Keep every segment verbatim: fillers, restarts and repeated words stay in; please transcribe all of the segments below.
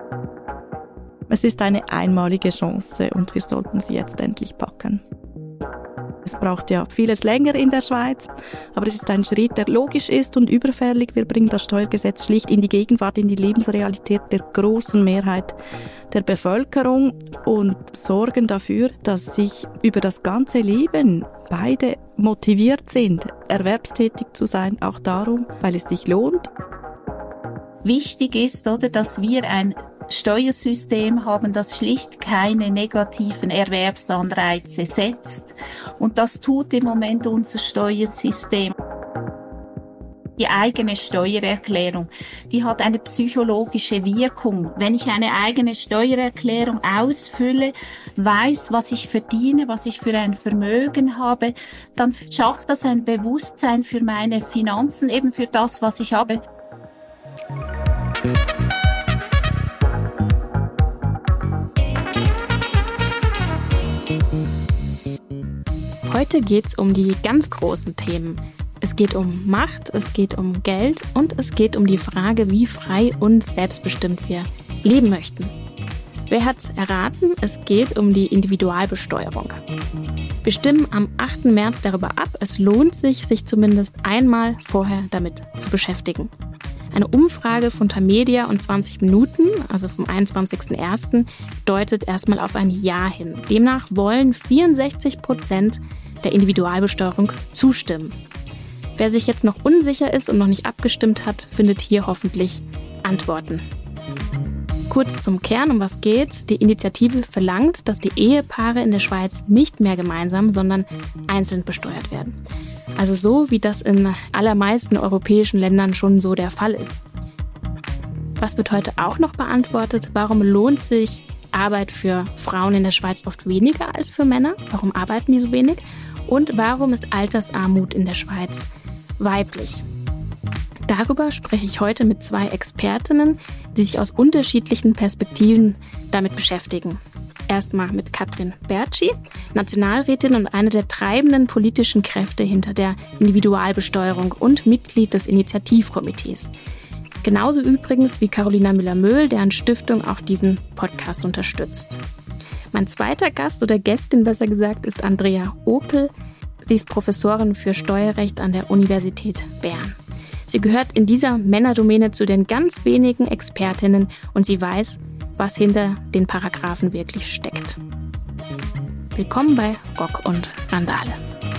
Es ist eine einmalige Chance und wir sollten sie jetzt endlich packen. Es braucht ja vieles länger in der Schweiz, aber es ist ein Schritt, der logisch ist und überfällig. Wir bringen das Steuergesetz schlicht in die Gegenwart, in die Lebensrealität der großen Mehrheit der Bevölkerung und sorgen dafür, dass sich über das ganze Leben beide motiviert sind, erwerbstätig zu sein, auch darum, weil es sich lohnt. Wichtig ist, oder, dass wir ein Steuersystem haben, das schlicht keine negativen Erwerbsanreize setzt. Und das tut im Moment unser Steuersystem. Die eigene Steuererklärung, die hat eine psychologische Wirkung. Wenn ich eine eigene Steuererklärung ausfülle, weiß, was ich verdiene, was ich für ein Vermögen habe, dann schafft das ein Bewusstsein für meine Finanzen, eben für das, was ich habe. Heute geht's um die ganz großen Themen. Es geht um Macht, es geht um Geld und es geht um die Frage, wie frei und selbstbestimmt wir leben möchten. Wer hat's erraten? Es geht um die Individualbesteuerung. Wir stimmen am achten März darüber ab. Es lohnt sich, sich zumindest einmal vorher damit zu beschäftigen. Eine Umfrage von Tamedia und zwanzig Minuten, also vom einundzwanzigsten ersten, deutet erstmal auf ein Ja hin. Demnach wollen vierundsechzig Prozent der Individualbesteuerung zustimmen. Wer sich jetzt noch unsicher ist und noch nicht abgestimmt hat, findet hier hoffentlich Antworten. Kurz zum Kern, um was geht's. Die Initiative verlangt, dass die Ehepaare in der Schweiz nicht mehr gemeinsam, sondern einzeln besteuert werden. Also so, wie das in allermeisten europäischen Ländern schon so der Fall ist. Was wird heute auch noch beantwortet? Warum lohnt sich Arbeit für Frauen in der Schweiz oft weniger als für Männer? Warum arbeiten die so wenig? Und warum ist Altersarmut in der Schweiz weiblich? Darüber spreche ich heute mit zwei Expertinnen, die sich aus unterschiedlichen Perspektiven damit beschäftigen. Erstmal mit Katrin Bertschi, Nationalrätin und eine der treibenden politischen Kräfte hinter der Individualbesteuerung und Mitglied des Initiativkomitees. Genauso übrigens wie Carolina Müller-Möhl, deren Stiftung auch diesen Podcast unterstützt. Mein zweiter Gast oder Gästin besser gesagt ist Andrea Opel. Sie ist Professorin für Steuerrecht an der Universität Bern. Sie gehört in dieser Männerdomäne zu den ganz wenigen Expertinnen und sie weiß, was hinter den Paragraphen wirklich steckt. Willkommen bei Rock und Randale.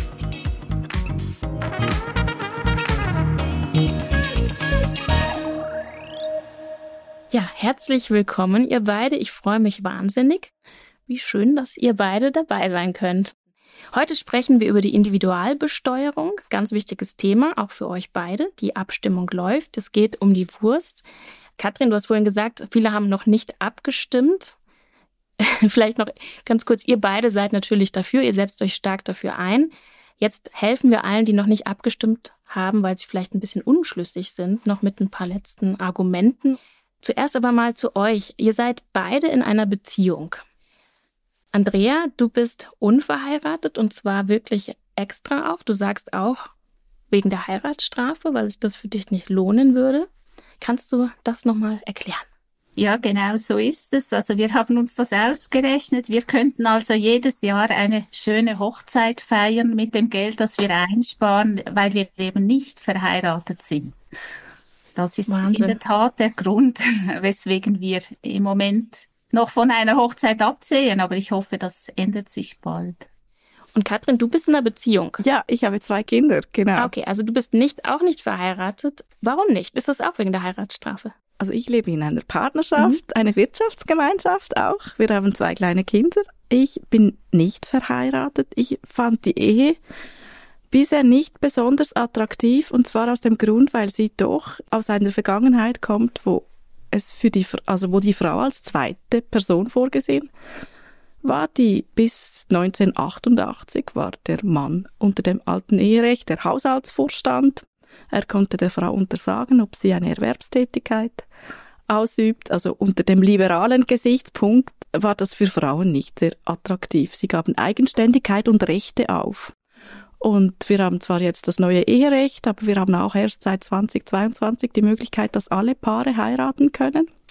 Ja, herzlich willkommen, ihr beide. Ich freue mich wahnsinnig. Wie schön, dass ihr beide dabei sein könnt. Heute sprechen wir über die Individualbesteuerung. Ganz wichtiges Thema, auch für euch beide. Die Abstimmung läuft. Es geht um die Wurst. Katrin, du hast vorhin gesagt, viele haben noch nicht abgestimmt. Vielleicht noch ganz kurz, ihr beide seid natürlich dafür. Ihr setzt euch stark dafür ein. Jetzt helfen wir allen, die noch nicht abgestimmt haben, weil sie vielleicht ein bisschen unschlüssig sind, noch mit ein paar letzten Argumenten. Zuerst aber mal zu euch. Ihr seid beide in einer Beziehung. Andrea, du bist unverheiratet und zwar wirklich extra auch. Du sagst auch wegen der Heiratsstrafe, weil sich das für dich nicht lohnen würde. Kannst du das nochmal erklären? Ja, genau so ist es. Also wir haben uns das ausgerechnet. Wir könnten also jedes Jahr eine schöne Hochzeit feiern mit dem Geld, das wir einsparen, weil wir eben nicht verheiratet sind. Das ist Wahnsinn. In der Tat der Grund, weswegen wir im Moment noch von einer Hochzeit absehen, aber ich hoffe, das ändert sich bald. Und Katrin, du bist in einer Beziehung. Ja, ich habe zwei Kinder, genau. Okay, also du bist nicht auch nicht verheiratet. Warum nicht? Ist das auch wegen der Heiratsstrafe? Also ich lebe in einer Partnerschaft, mhm. eine Wirtschaftsgemeinschaft auch. Wir haben zwei kleine Kinder. Ich bin nicht verheiratet. Ich fand die Ehe bisher nicht besonders attraktiv und zwar aus dem Grund, weil sie doch aus einer Vergangenheit kommt, wo es für die, also wo die Frau als zweite Person vorgesehen war. Die bis neunzehnhundertachtundachtzig war der Mann unter dem alten Eherecht der Haushaltsvorstand. Er konnte der Frau untersagen, ob sie eine Erwerbstätigkeit ausübt. Also unter dem liberalen Gesichtspunkt war das für Frauen nicht sehr attraktiv. Sie gaben Eigenständigkeit und Rechte auf. Und wir haben zwar jetzt das neue Eherecht, aber wir haben auch erst seit zweitausendzweiundzwanzig die Möglichkeit, dass alle Paare heiraten können.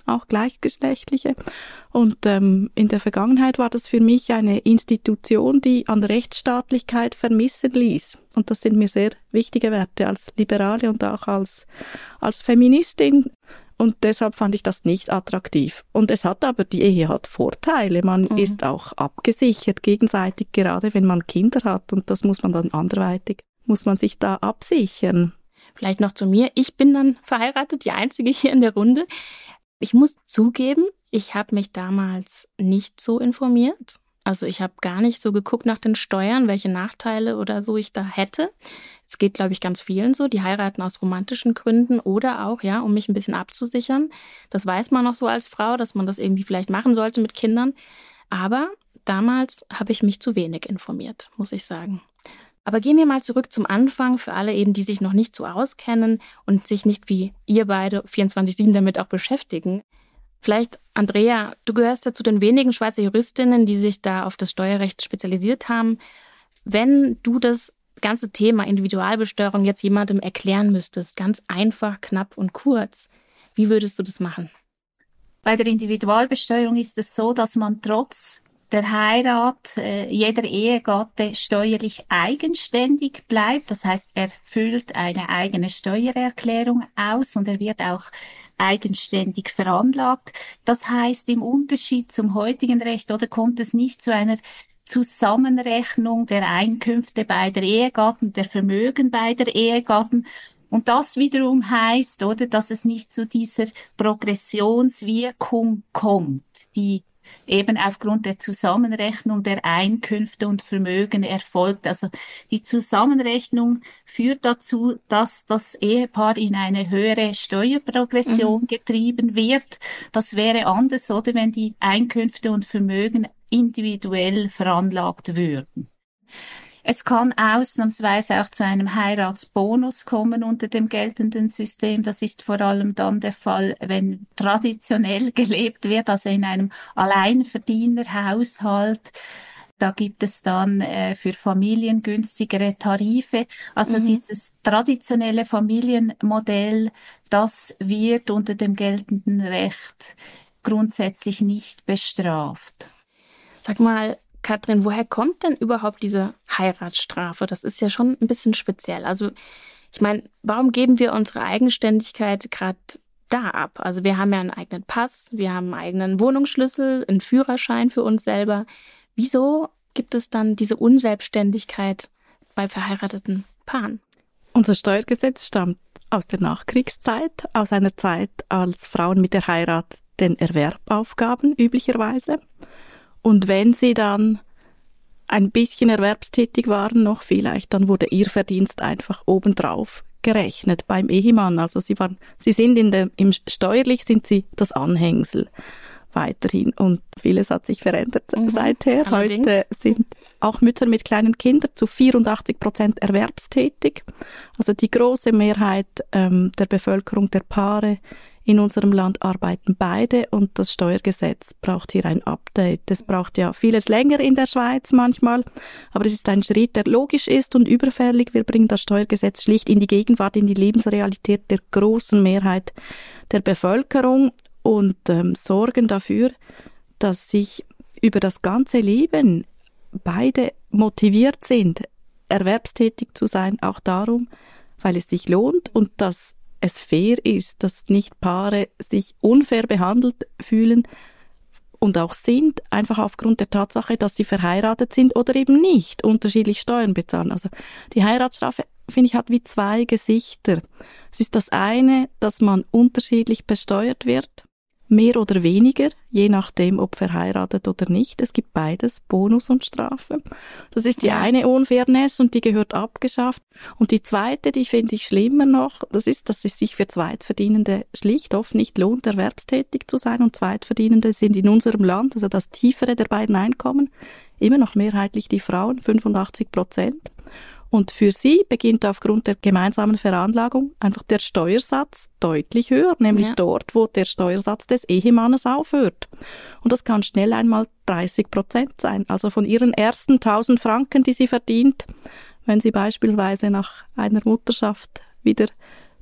auch gleichgeschlechtliche. Und ähm, in der Vergangenheit war das für mich eine Institution, die an Rechtsstaatlichkeit vermissen ließ. Und das sind mir sehr wichtige Werte als Liberale und auch als, als Feministin. Und deshalb fand ich das nicht attraktiv. Und es hat aber, die Ehe hat Vorteile. Man mhm. ist auch abgesichert gegenseitig, gerade wenn man Kinder hat. Und das muss man dann anderweitig, muss man sich da absichern. Vielleicht noch zu mir. Ich bin dann verheiratet, die Einzige hier in der Runde. Ich muss zugeben, ich habe mich damals nicht so informiert. Also ich habe gar nicht so geguckt nach den Steuern, welche Nachteile oder so ich da hätte. Es geht, glaube ich, ganz vielen so. Die heiraten aus romantischen Gründen oder auch, ja, um mich ein bisschen abzusichern. Das weiß man noch so als Frau, dass man das irgendwie vielleicht machen sollte mit Kindern. Aber damals habe ich mich zu wenig informiert, muss ich sagen. Aber gehen wir mal zurück zum Anfang für alle eben, die sich noch nicht so auskennen und sich nicht wie ihr beide vierundzwanzig sieben damit auch beschäftigen. Vielleicht, Andrea, du gehörst ja zu den wenigen Schweizer Juristinnen, die sich da auf das Steuerrecht spezialisiert haben. Wenn du das ganze Thema Individualbesteuerung jetzt jemandem erklären müsstest, ganz einfach, knapp und kurz, wie würdest du das machen? Bei der Individualbesteuerung ist es so, dass man trotz der Heirat äh, jeder Ehegatte steuerlich eigenständig bleibt. Das heißt, er füllt eine eigene Steuererklärung aus und er wird auch eigenständig veranlagt. Das heißt, im Unterschied zum heutigen Recht, oder, kommt es nicht zu einer Zusammenrechnung der Einkünfte beider Ehegatten, der Vermögen beider Ehegatten. Und das wiederum heißt, oder, dass es nicht zu dieser Progressionswirkung kommt, die eben aufgrund der Zusammenrechnung der Einkünfte und Vermögen erfolgt. Also die Zusammenrechnung führt dazu, dass das Ehepaar in eine höhere Steuerprogression mhm. getrieben wird. Das wäre anders, oder, wenn die Einkünfte und Vermögen individuell veranlagt würden. Es kann ausnahmsweise auch zu einem Heiratsbonus kommen unter dem geltenden System. Das ist vor allem dann der Fall, wenn traditionell gelebt wird, also in einem Alleinverdienerhaushalt. Da gibt es dann äh, für Familien günstigere Tarife. Also mhm. dieses traditionelle Familienmodell, das wird unter dem geltenden Recht grundsätzlich nicht bestraft. Sag mal, Katrin, woher kommt denn überhaupt diese Heiratsstrafe? Das ist ja schon ein bisschen speziell. Also ich meine, warum geben wir unsere Eigenständigkeit gerade da ab? Also wir haben ja einen eigenen Pass, wir haben einen eigenen Wohnungsschlüssel, einen Führerschein für uns selber. Wieso gibt es dann diese Unselbstständigkeit bei verheirateten Paaren? Unser Steuergesetz stammt aus der Nachkriegszeit, aus einer Zeit, als Frauen mit der Heirat den Erwerb aufgaben, üblicherweise. Und wenn sie dann ein bisschen erwerbstätig waren, noch vielleicht, dann wurde ihr Verdienst einfach obendrauf gerechnet beim Ehemann. Also sie waren, sie sind in der, im steuerlich sind sie das Anhängsel weiterhin. Und vieles hat sich verändert mhm, seither. Allerdings. Heute sind auch Mütter mit kleinen Kindern zu vierundachtzig Prozent erwerbstätig. Also die große Mehrheit ähm, der Bevölkerung, der Paare in unserem Land arbeiten beide und das Steuergesetz braucht hier ein Update. Es braucht ja vieles länger in der Schweiz manchmal, aber es ist ein Schritt, der logisch ist und überfällig. Wir bringen das Steuergesetz schlicht in die Gegenwart, in die Lebensrealität der großen Mehrheit der Bevölkerung und ähm, sorgen dafür, dass sich über das ganze Leben beide motiviert sind, erwerbstätig zu sein, auch darum, weil es sich lohnt und dass es fair ist, dass nicht Paare sich unfair behandelt fühlen und auch sind, einfach aufgrund der Tatsache, dass sie verheiratet sind oder eben nicht unterschiedlich Steuern bezahlen. Also die Heiratsstrafe, finde ich, hat wie zwei Gesichter. Es ist das eine, dass man unterschiedlich besteuert wird, mehr oder weniger, je nachdem, ob verheiratet oder nicht. Es gibt beides, Bonus und Strafe. Das ist die ja. eine Unfairness und die gehört abgeschafft. Und die zweite, die finde ich schlimmer noch, das ist, dass es sich für Zweitverdienende schlicht oft nicht lohnt, erwerbstätig zu sein. Und Zweitverdienende sind in unserem Land, also das tiefere der beiden Einkommen, immer noch mehrheitlich die Frauen, fünfundachtzig Prozent. Und für sie beginnt aufgrund der gemeinsamen Veranlagung einfach der Steuersatz deutlich höher, nämlich ja. dort, wo der Steuersatz des Ehemannes aufhört. Und das kann schnell einmal dreißig Prozent sein. Also von ihren ersten tausend Franken, die sie verdient, wenn sie beispielsweise nach einer Mutterschaft wieder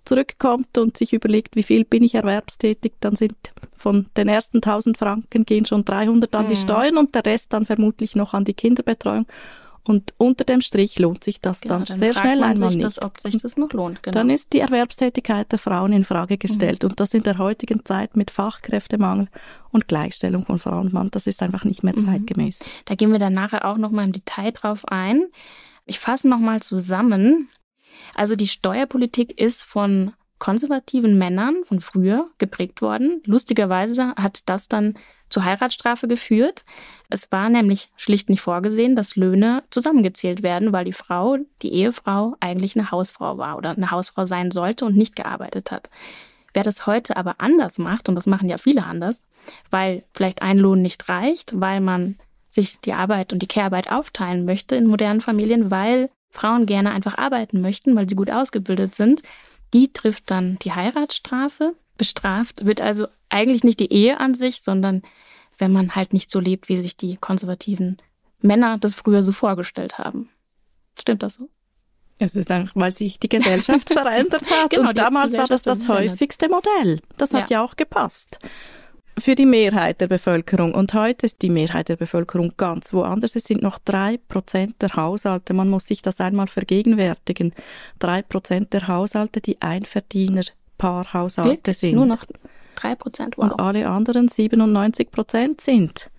zurückkommt und sich überlegt, wie viel bin ich erwerbstätig, dann sind von den ersten tausend Franken gehen schon dreihundert an die Steuern und der Rest dann vermutlich noch an die Kinderbetreuung. Und unter dem Strich lohnt sich das genau, dann, dann sehr schnell einmal sich nicht. Das, ob sich das noch lohnt. Genau. Dann ist die Erwerbstätigkeit der Frauen in Frage gestellt. Mhm. Und das in der heutigen Zeit mit Fachkräftemangel und Gleichstellung von Frau und Mann, das ist einfach nicht mehr zeitgemäß. Mhm. Da gehen wir dann nachher auch noch mal im Detail drauf ein. Ich fasse noch mal zusammen. Also die Steuerpolitik ist von konservativen Männern von früher geprägt worden. Lustigerweise hat das dann zur Heiratsstrafe geführt. Es war nämlich schlicht nicht vorgesehen, dass Löhne zusammengezählt werden, weil die Frau, die Ehefrau, eigentlich eine Hausfrau war oder eine Hausfrau sein sollte und nicht gearbeitet hat. Wer das heute aber anders macht, und das machen ja viele anders, weil vielleicht ein Lohn nicht reicht, weil man sich die Arbeit und die Care-Arbeit aufteilen möchte in modernen Familien, weil Frauen gerne einfach arbeiten möchten, weil sie gut ausgebildet sind, die trifft dann die Heiratsstrafe. Bestraft wird also eigentlich nicht die Ehe an sich, sondern wenn man halt nicht so lebt, wie sich die konservativen Männer das früher so vorgestellt haben. Stimmt das so? Es ist einfach, weil sich die Gesellschaft verändert hat. Genau, und damals war das das häufigste Modell. Das hat ja. ja auch gepasst für die Mehrheit der Bevölkerung. Und heute ist die Mehrheit der Bevölkerung ganz woanders. Es sind noch drei Prozent der Haushalte. Man muss sich das einmal vergegenwärtigen. Drei Prozent der Haushalte, die Einverdiener-Paarhaushalte Wirklich? sind. Nur noch drei Prozent, wow. Und alle anderen siebenundneunzig Prozent sind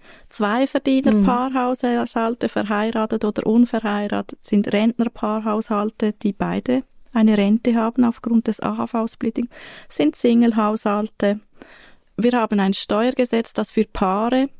Zwei-Verdiener-Paarhaushalte, verheiratet oder unverheiratet, sind Rentner-Paarhaushalte, die beide eine Rente haben aufgrund des A H V-Splitting, sind Single-Haushalte. Wir haben ein Steuergesetz, das für Paare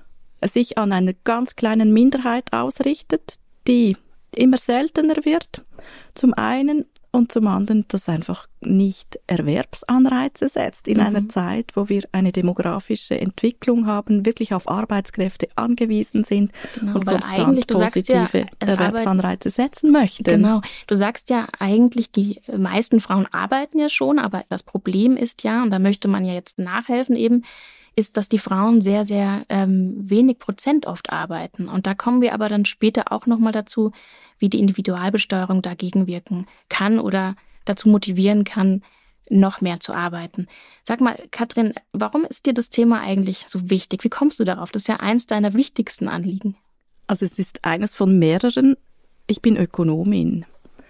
sich an einer ganz kleinen Minderheit ausrichtet, die immer seltener wird, zum einen, und zum anderen, das einfach nicht Erwerbsanreize setzt in mhm. einer Zeit, wo wir eine demografische Entwicklung haben, wirklich auf Arbeitskräfte angewiesen sind genau, und konstant positive ja, Erwerbsanreize setzen möchten. Genau. Du sagst ja eigentlich, die meisten Frauen arbeiten ja schon, aber das Problem ist ja, und da möchte man ja jetzt nachhelfen eben, ist, dass die Frauen sehr, sehr ähm, wenig Prozent oft arbeiten. Und da kommen wir aber dann später auch nochmal dazu, wie die Individualbesteuerung dagegen wirken kann oder dazu motivieren kann, noch mehr zu arbeiten. Sag mal, Katrin, warum ist dir das Thema eigentlich so wichtig? Wie kommst du darauf? Das ist ja eins deiner wichtigsten Anliegen. Also es ist eines von mehreren. Ich bin Ökonomin.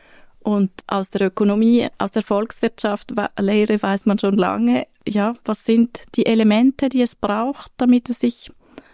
Und aus der Ökonomie, aus der Volkswirtschaft, Lehre weiß man schon lange, ja, was sind die Elemente, die es braucht, damit es sich,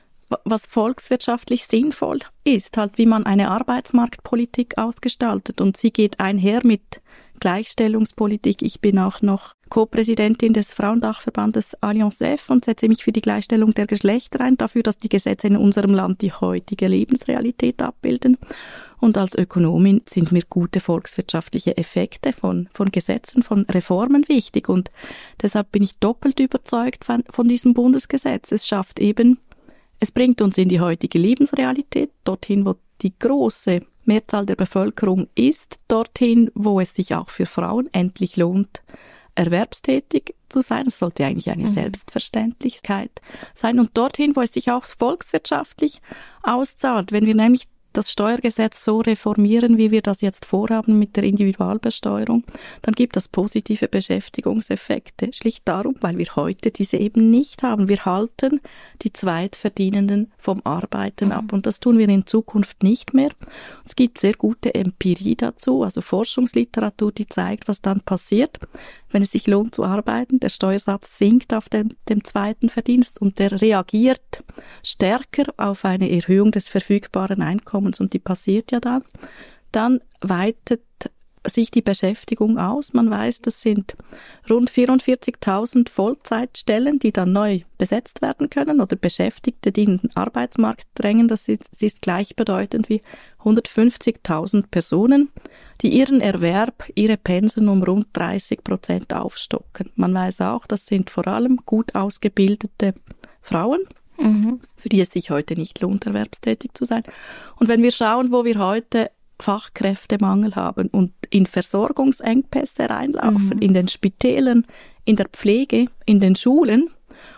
was volkswirtschaftlich sinnvoll ist, halt wie man eine Arbeitsmarktpolitik ausgestaltet. Und sie geht einher mit Gleichstellungspolitik. Ich bin auch noch Co-Präsidentin des Frauendachverbandes Allianz F und setze mich für die Gleichstellung der Geschlechter ein, dafür, dass die Gesetze in unserem Land die heutige Lebensrealität abbilden. Und als Ökonomin sind mir gute volkswirtschaftliche Effekte von, von Gesetzen, von Reformen wichtig. Und deshalb bin ich doppelt überzeugt von, von diesem Bundesgesetz. Es schafft eben, es bringt uns in die heutige Lebensrealität, dorthin, wo die große Mehrzahl der Bevölkerung ist, dorthin, wo es sich auch für Frauen endlich lohnt, erwerbstätig zu sein. Es sollte eigentlich eine mhm. Selbstverständlichkeit sein. Und dorthin, wo es sich auch volkswirtschaftlich auszahlt, wenn wir nämlich das Steuergesetz so reformieren, wie wir das jetzt vorhaben mit der Individualbesteuerung, dann gibt das positive Beschäftigungseffekte. Schlicht darum, weil wir heute diese eben nicht haben. Wir halten die Zweitverdienenden vom Arbeiten mhm. ab und das tun wir in Zukunft nicht mehr. Es gibt sehr gute Empirie dazu, also Forschungsliteratur, die zeigt, was dann passiert, wenn es sich lohnt zu arbeiten. Der Steuersatz sinkt auf dem, dem zweiten Verdienst und der reagiert stärker auf eine Erhöhung des verfügbaren Einkommens und die passiert ja dann. Dann weitet sich die Beschäftigung aus. Man weiß, das sind rund vierundvierzigtausend Vollzeitstellen, die dann neu besetzt werden können oder Beschäftigte, die in den Arbeitsmarkt drängen. Das ist, das ist gleichbedeutend wie hundertfünfzigtausend Personen, die ihren Erwerb, ihre Pensen um rund dreißig Prozent aufstocken. Man weiß auch, das sind vor allem gut ausgebildete Frauen, mhm. für die es sich heute nicht lohnt, erwerbstätig zu sein. Und wenn wir schauen, wo wir heute Fachkräftemangel haben und in Versorgungsengpässe reinlaufen, mhm. in den Spitälern, in der Pflege, in den Schulen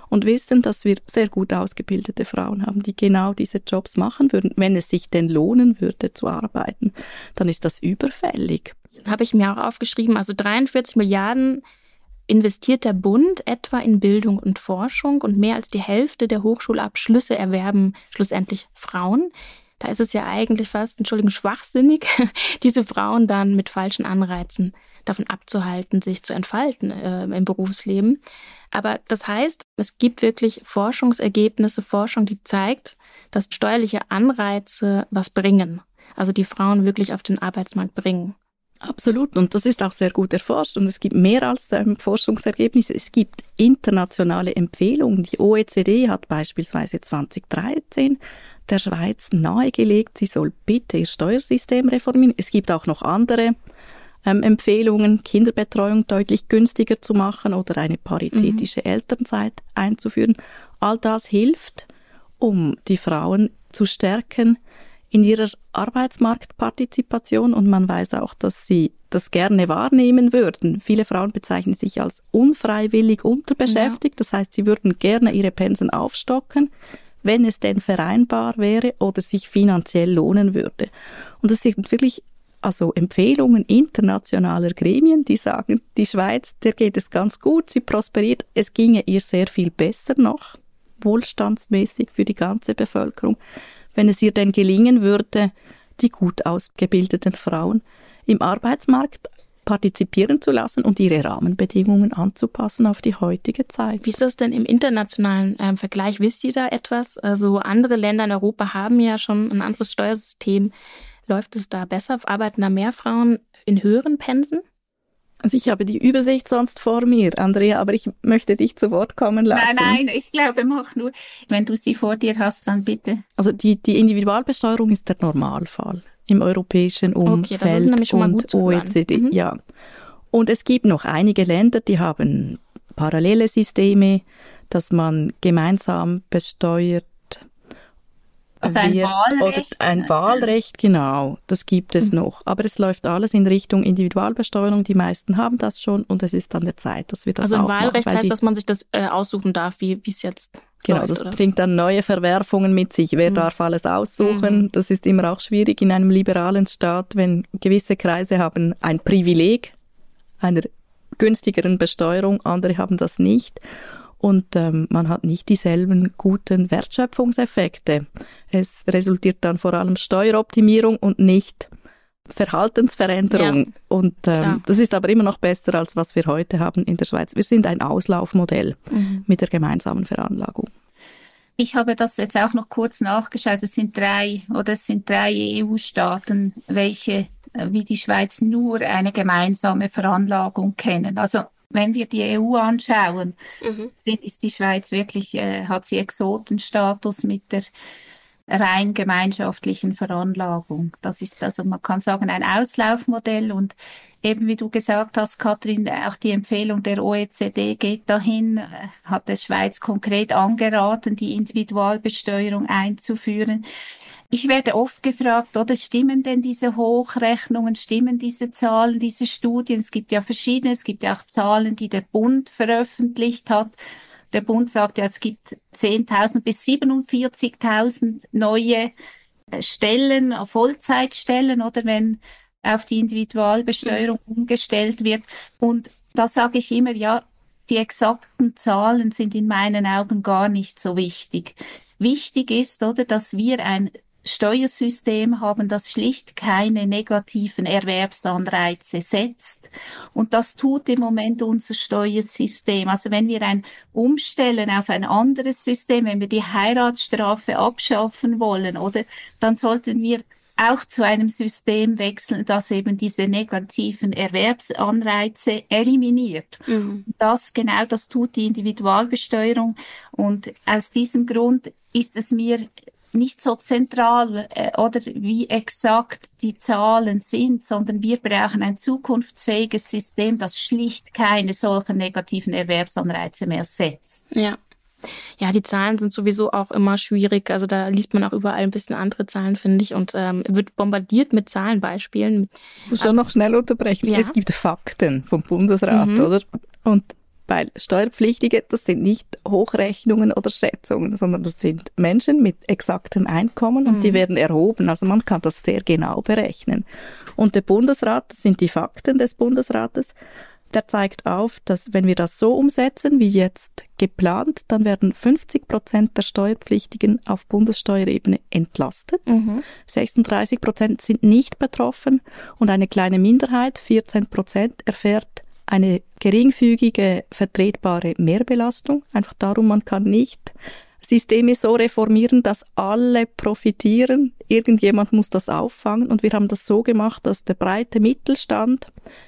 und wissen, dass wir sehr gut ausgebildete Frauen haben, die genau diese Jobs machen würden. Wenn es sich denn lohnen würde zu arbeiten, dann ist das überfällig. Habe ich mir auch aufgeschrieben, also dreiundvierzig Milliarden investiert der Bund etwa in Bildung und Forschung und mehr als die Hälfte der Hochschulabschlüsse erwerben schlussendlich Frauen. Da ist es ja eigentlich fast, Entschuldigung, schwachsinnig, diese Frauen dann mit falschen Anreizen davon abzuhalten, sich zu entfalten äh, im Berufsleben. Aber das heißt, es gibt wirklich Forschungsergebnisse, Forschung, die zeigt, dass steuerliche Anreize was bringen. Also die Frauen wirklich auf den Arbeitsmarkt bringen. Absolut. Und das ist auch sehr gut erforscht. Und es gibt mehr als ähm, Forschungsergebnisse. Es gibt internationale Empfehlungen. Die O E C D hat beispielsweise zwanzig dreizehn der Schweiz nahegelegt, sie soll bitte ihr Steuersystem reformieren. Es gibt auch noch andere ähm, Empfehlungen, Kinderbetreuung deutlich günstiger zu machen oder eine paritätische mhm. Elternzeit einzuführen. All das hilft, um die Frauen zu stärken in ihrer Arbeitsmarktpartizipation, und man weiß auch, dass sie das gerne wahrnehmen würden. Viele Frauen bezeichnen sich als unfreiwillig unterbeschäftigt, ja. Das heißt, sie würden gerne ihre Pensen aufstocken, wenn es denn vereinbar wäre oder sich finanziell lohnen würde. Und das sind wirklich also Empfehlungen internationaler Gremien, die sagen, die Schweiz, der geht es ganz gut, sie prosperiert, es ginge ihr sehr viel besser noch, wohlstandsmäßig für die ganze Bevölkerung, wenn es ihr denn gelingen würde, die gut ausgebildeten Frauen im Arbeitsmarkt partizipieren zu lassen und ihre Rahmenbedingungen anzupassen auf die heutige Zeit. Wie ist das denn im internationalen ähm, Vergleich? Wisst ihr da etwas? Also andere Länder in Europa haben ja schon ein anderes Steuersystem. Läuft es da besser? Arbeiten da mehr Frauen in höheren Pensen? Also ich habe die Übersicht sonst vor mir, Andrea, aber ich möchte dich zu Wort kommen lassen. Nein, nein, ich glaube, mach nur. Wenn du sie vor dir hast, dann bitte. Also die, die Individualbesteuerung ist der Normalfall im europäischen Umfeld, okay, das ist nämlich schon mal gut zu O E C D. Mhm. Ja. Und es gibt noch einige Länder, die haben parallele Systeme, dass man gemeinsam besteuert. Also ein wir, Wahlrecht? Oder ein Wahlrecht, genau, das gibt es mhm. noch. Aber es läuft alles in Richtung Individualbesteuerung. Die meisten haben das schon und es ist an der Zeit, dass wir das also auch machen. Also ein Wahlrecht machen, heißt, die, dass man sich das äh, aussuchen darf, wie es jetzt Genau, läuft, das oder bringt dann neue Verwerfungen mit sich. Wer mhm. darf alles aussuchen? Mhm. Das ist immer auch schwierig in einem liberalen Staat, wenn gewisse Kreise haben ein Privileg einer günstigeren Besteuerung, andere haben das nicht. Und ähm, man hat nicht dieselben guten Wertschöpfungseffekte. Es resultiert dann vor allem Steueroptimierung und nicht Verhaltensveränderung. Ja, und ähm, das ist aber immer noch besser, als was wir heute haben in der Schweiz. Wir sind ein Auslaufmodell mhm. mit der gemeinsamen Veranlagung. Ich habe das jetzt auch noch kurz nachgeschaut. Es sind drei oder es sind drei E U-Staaten, welche wie die Schweiz nur eine gemeinsame Veranlagung kennen. Also wenn wir die E U anschauen, mhm. sind, ist die Schweiz wirklich, äh, hat sie Exotenstatus mit der rein gemeinschaftlichen Veranlagung. Das ist also, man kann sagen, ein Auslaufmodell und eben wie du gesagt hast, Kathrin, auch die Empfehlung der O E C D geht dahin, hat die Schweiz konkret angeraten, die Individualbesteuerung einzuführen. Ich werde oft gefragt, oder stimmen denn diese Hochrechnungen, stimmen diese Zahlen, diese Studien? Es gibt ja verschiedene, es gibt ja auch Zahlen, die der Bund veröffentlicht hat. Der Bund sagt ja, es gibt zehntausend bis siebenundvierzigtausend neue Stellen, Vollzeitstellen, oder wenn auf die Individualbesteuerung mhm. umgestellt wird. Und da sage ich immer, ja, die exakten Zahlen sind in meinen Augen gar nicht so wichtig. Wichtig ist, oder, dass wir ein Steuersystem haben, das schlicht keine negativen Erwerbsanreize setzt. Und das tut im Moment unser Steuersystem. Also wenn wir ein umstellen auf ein anderes System, wenn wir die Heiratsstrafe abschaffen wollen, oder, dann sollten wir auch zu einem System wechseln, das eben diese negativen Erwerbsanreize eliminiert. Mhm. Das genau, das tut die Individualbesteuerung. Und aus diesem Grund ist es mir nicht so zentral äh, oder wie exakt die Zahlen sind, sondern wir brauchen ein zukunftsfähiges System, das schlicht keine solchen negativen Erwerbsanreize mehr setzt. Ja. Ja, die Zahlen sind sowieso auch immer schwierig. Also da liest man auch überall ein bisschen andere Zahlen, finde ich, und ähm, wird bombardiert mit Zahlenbeispielen. Ich muss schon noch schnell unterbrechen. Ja. Es gibt Fakten vom Bundesrat, mhm. oder? Und Weil Steuerpflichtige, das sind nicht Hochrechnungen oder Schätzungen, sondern das sind Menschen mit exaktem Einkommen und mhm. die werden erhoben. Also man kann das sehr genau berechnen. Und der Bundesrat, das sind die Fakten des Bundesrates, der zeigt auf, dass wenn wir das so umsetzen, wie jetzt geplant, dann werden fünfzig Prozent der Steuerpflichtigen auf Bundessteuerebene entlastet. Mhm. sechsunddreißig Prozent sind nicht betroffen und eine kleine Minderheit, vierzehn Prozent, erfährt eine geringfügige vertretbare Mehrbelastung. Einfach darum, man kann nicht Systeme so reformieren, dass alle profitieren. Irgendjemand muss das auffangen und wir haben das so gemacht, dass der breite Mittelstand,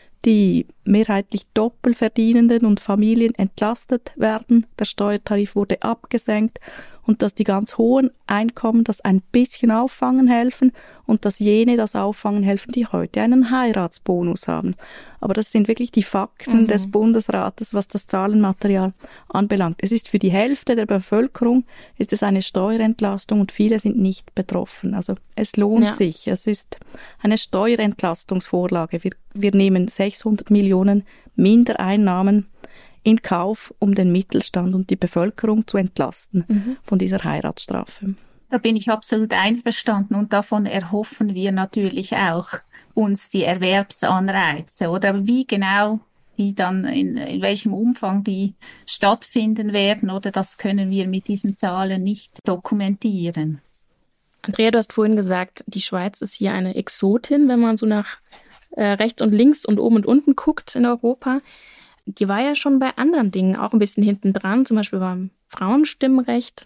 die mehrheitlich Doppelverdienenden und Familien entlastet werden. Der Steuertarif wurde abgesenkt und dass die ganz hohen Einkommen das ein bisschen auffangen helfen und dass jene das auffangen helfen, die heute einen Heiratsbonus haben. Aber das sind wirklich die Fakten mhm. des Bundesrates, was das Zahlenmaterial anbelangt. Es ist für die Hälfte der Bevölkerung ist es eine Steuerentlastung und viele sind nicht betroffen. Also es lohnt ja. sich. Es ist eine Steuerentlastungsvorlage. Wir, wir nehmen sechshundert Millionen Mindereinnahmen in Kauf, um den Mittelstand und die Bevölkerung zu entlasten mhm. von dieser Heiratsstrafe. Da bin ich absolut einverstanden und davon erhoffen wir natürlich auch uns die Erwerbsanreize oder wie genau die dann, in, in welchem Umfang die stattfinden werden oder das können wir mit diesen Zahlen nicht dokumentieren. Andrea, du hast vorhin gesagt, die Schweiz ist hier eine Exotin, wenn man so nach äh, rechts und links und oben und unten guckt in Europa. Die war ja schon bei anderen Dingen auch ein bisschen hinten dran, zum Beispiel beim Frauenstimmrecht.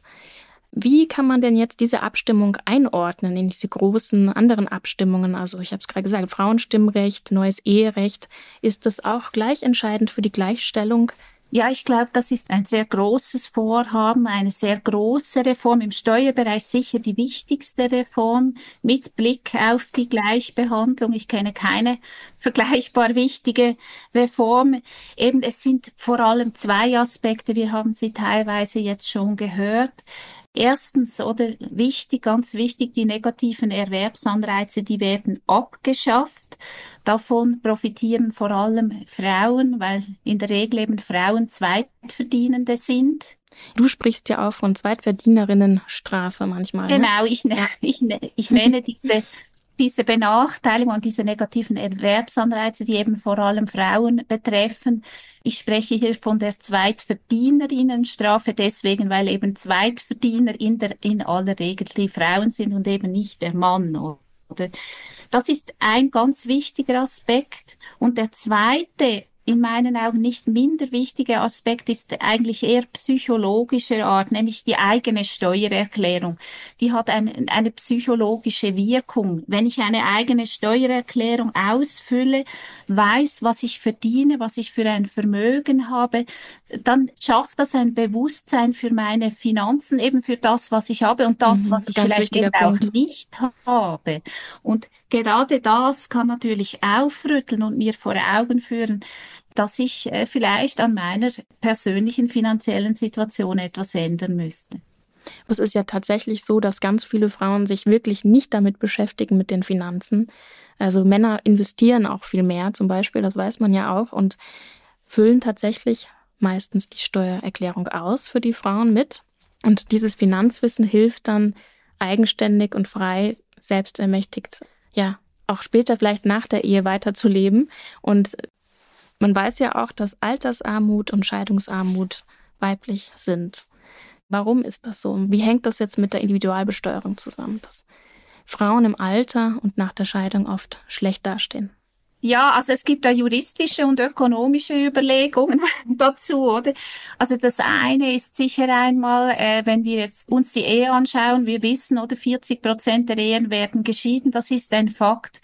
Wie kann man denn jetzt diese Abstimmung einordnen in diese großen anderen Abstimmungen? Also ich habe es gerade gesagt, Frauenstimmrecht, neues Eherecht. Ist das auch gleich entscheidend für die Gleichstellung? Ja, ich glaube, das ist ein sehr großes Vorhaben, eine sehr große Reform, im Steuerbereich sicher die wichtigste Reform mit Blick auf die Gleichbehandlung. Ich kenne keine vergleichbar wichtige Reform. Eben, es sind vor allem zwei Aspekte, wir haben sie teilweise jetzt schon gehört. Erstens, oder wichtig, ganz wichtig, die negativen Erwerbsanreize, die werden abgeschafft. Davon profitieren vor allem Frauen, weil in der Regel eben Frauen Zweitverdienende sind. Du sprichst ja auch von Zweitverdienerinnenstrafe manchmal. Genau, ne? ich, ne, ich, ne, ich nenne diese diese Benachteiligung und diese negativen Erwerbsanreize, die eben vor allem Frauen betreffen. Ich spreche hier von der Zweitverdienerinnenstrafe deswegen, weil eben Zweitverdiener in der, in aller Regel die Frauen sind und eben nicht der Mann, oder? Das ist ein ganz wichtiger Aspekt. Und der zweite, in meinen Augen nicht minder wichtiger Aspekt ist eigentlich eher psychologischer Art, nämlich die eigene Steuererklärung. Die hat ein, eine psychologische Wirkung. Wenn ich eine eigene Steuererklärung ausfülle, weiß, was ich verdiene, was ich für ein Vermögen habe, dann schafft das ein Bewusstsein für meine Finanzen, eben für das, was ich habe und das, mhm, was ich vielleicht eben auch nicht habe. Und gerade das kann natürlich aufrütteln und mir vor Augen führen, dass ich äh, vielleicht an meiner persönlichen finanziellen Situation etwas ändern müsste. Es ist ja tatsächlich so, dass ganz viele Frauen sich wirklich nicht damit beschäftigen mit den Finanzen. Also Männer investieren auch viel mehr zum Beispiel, das weiß man ja auch, und füllen tatsächlich meistens die Steuererklärung aus für die Frauen mit. Und dieses Finanzwissen hilft dann eigenständig und frei, selbstermächtigt, ja, auch später vielleicht nach der Ehe weiterzuleben. Und man weiß ja auch, dass Altersarmut und Scheidungsarmut weiblich sind. Warum ist das so? Wie hängt das jetzt mit der Individualbesteuerung zusammen, dass Frauen im Alter und nach der Scheidung oft schlecht dastehen? Ja, also es gibt da juristische und ökonomische Überlegungen dazu, oder? Also das eine ist sicher einmal, äh, wenn wir jetzt uns die Ehe anschauen, wir wissen, oder vierzig Prozent der Ehen werden geschieden, das ist ein Fakt.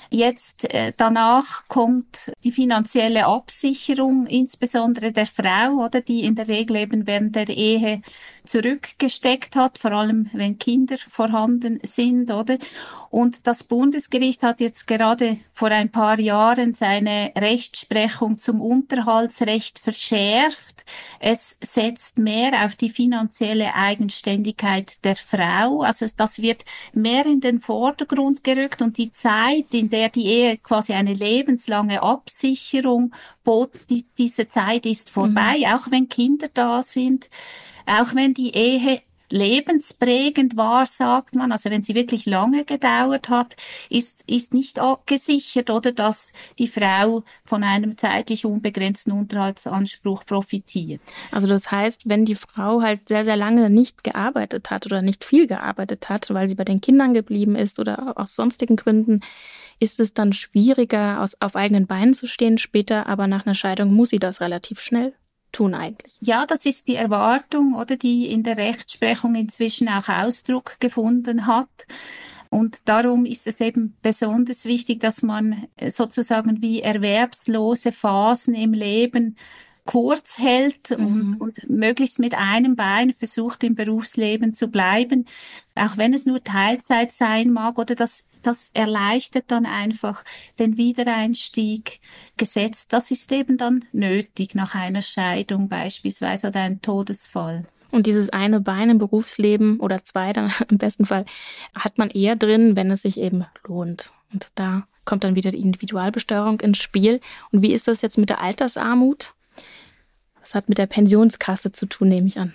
Jetzt äh, danach kommt die finanzielle Absicherung, insbesondere der Frau, oder, die in der Regel eben während der Ehe zurückgesteckt hat, vor allem wenn Kinder vorhanden sind, oder? Und das Bundesgericht hat jetzt gerade vor ein paar Jahren seine Rechtsprechung zum Unterhaltsrecht verschärft. Es setzt mehr auf die finanzielle Eigenständigkeit der Frau. Also das wird mehr in den Vordergrund gerückt und die Zeit, in wäre die Ehe quasi eine lebenslange Absicherung, bot die, diese Zeit ist vorbei, mhm. auch wenn Kinder da sind, auch wenn die Ehe lebensprägend war, sagt man, also wenn sie wirklich lange gedauert hat, ist, ist nicht gesichert, oder, dass die Frau von einem zeitlich unbegrenzten Unterhaltsanspruch profitiert. Also das heißt, wenn die Frau halt sehr, sehr lange nicht gearbeitet hat oder nicht viel gearbeitet hat, weil sie bei den Kindern geblieben ist oder aus sonstigen Gründen, ist es dann schwieriger, aus, auf eigenen Beinen zu stehen später, aber nach einer Scheidung muss sie das relativ schnell tun eigentlich. Ja, das ist die Erwartung, oder, die in der Rechtsprechung inzwischen auch Ausdruck gefunden hat. Und darum ist es eben besonders wichtig, dass man sozusagen wie erwerbslose Phasen im Leben kurz hält und, mhm. und möglichst mit einem Bein versucht, im Berufsleben zu bleiben, auch wenn es nur Teilzeit sein mag, oder das, das erleichtert dann einfach den Wiedereinstieg. Gesetzt, das ist eben dann nötig nach einer Scheidung beispielsweise oder einem Todesfall. Und dieses eine Bein im Berufsleben oder zwei dann im besten Fall hat man eher drin, wenn es sich eben lohnt. Und da kommt dann wieder die Individualbesteuerung ins Spiel. Und wie ist das jetzt mit der Altersarmut? Das hat mit der Pensionskasse zu tun, nehme ich an.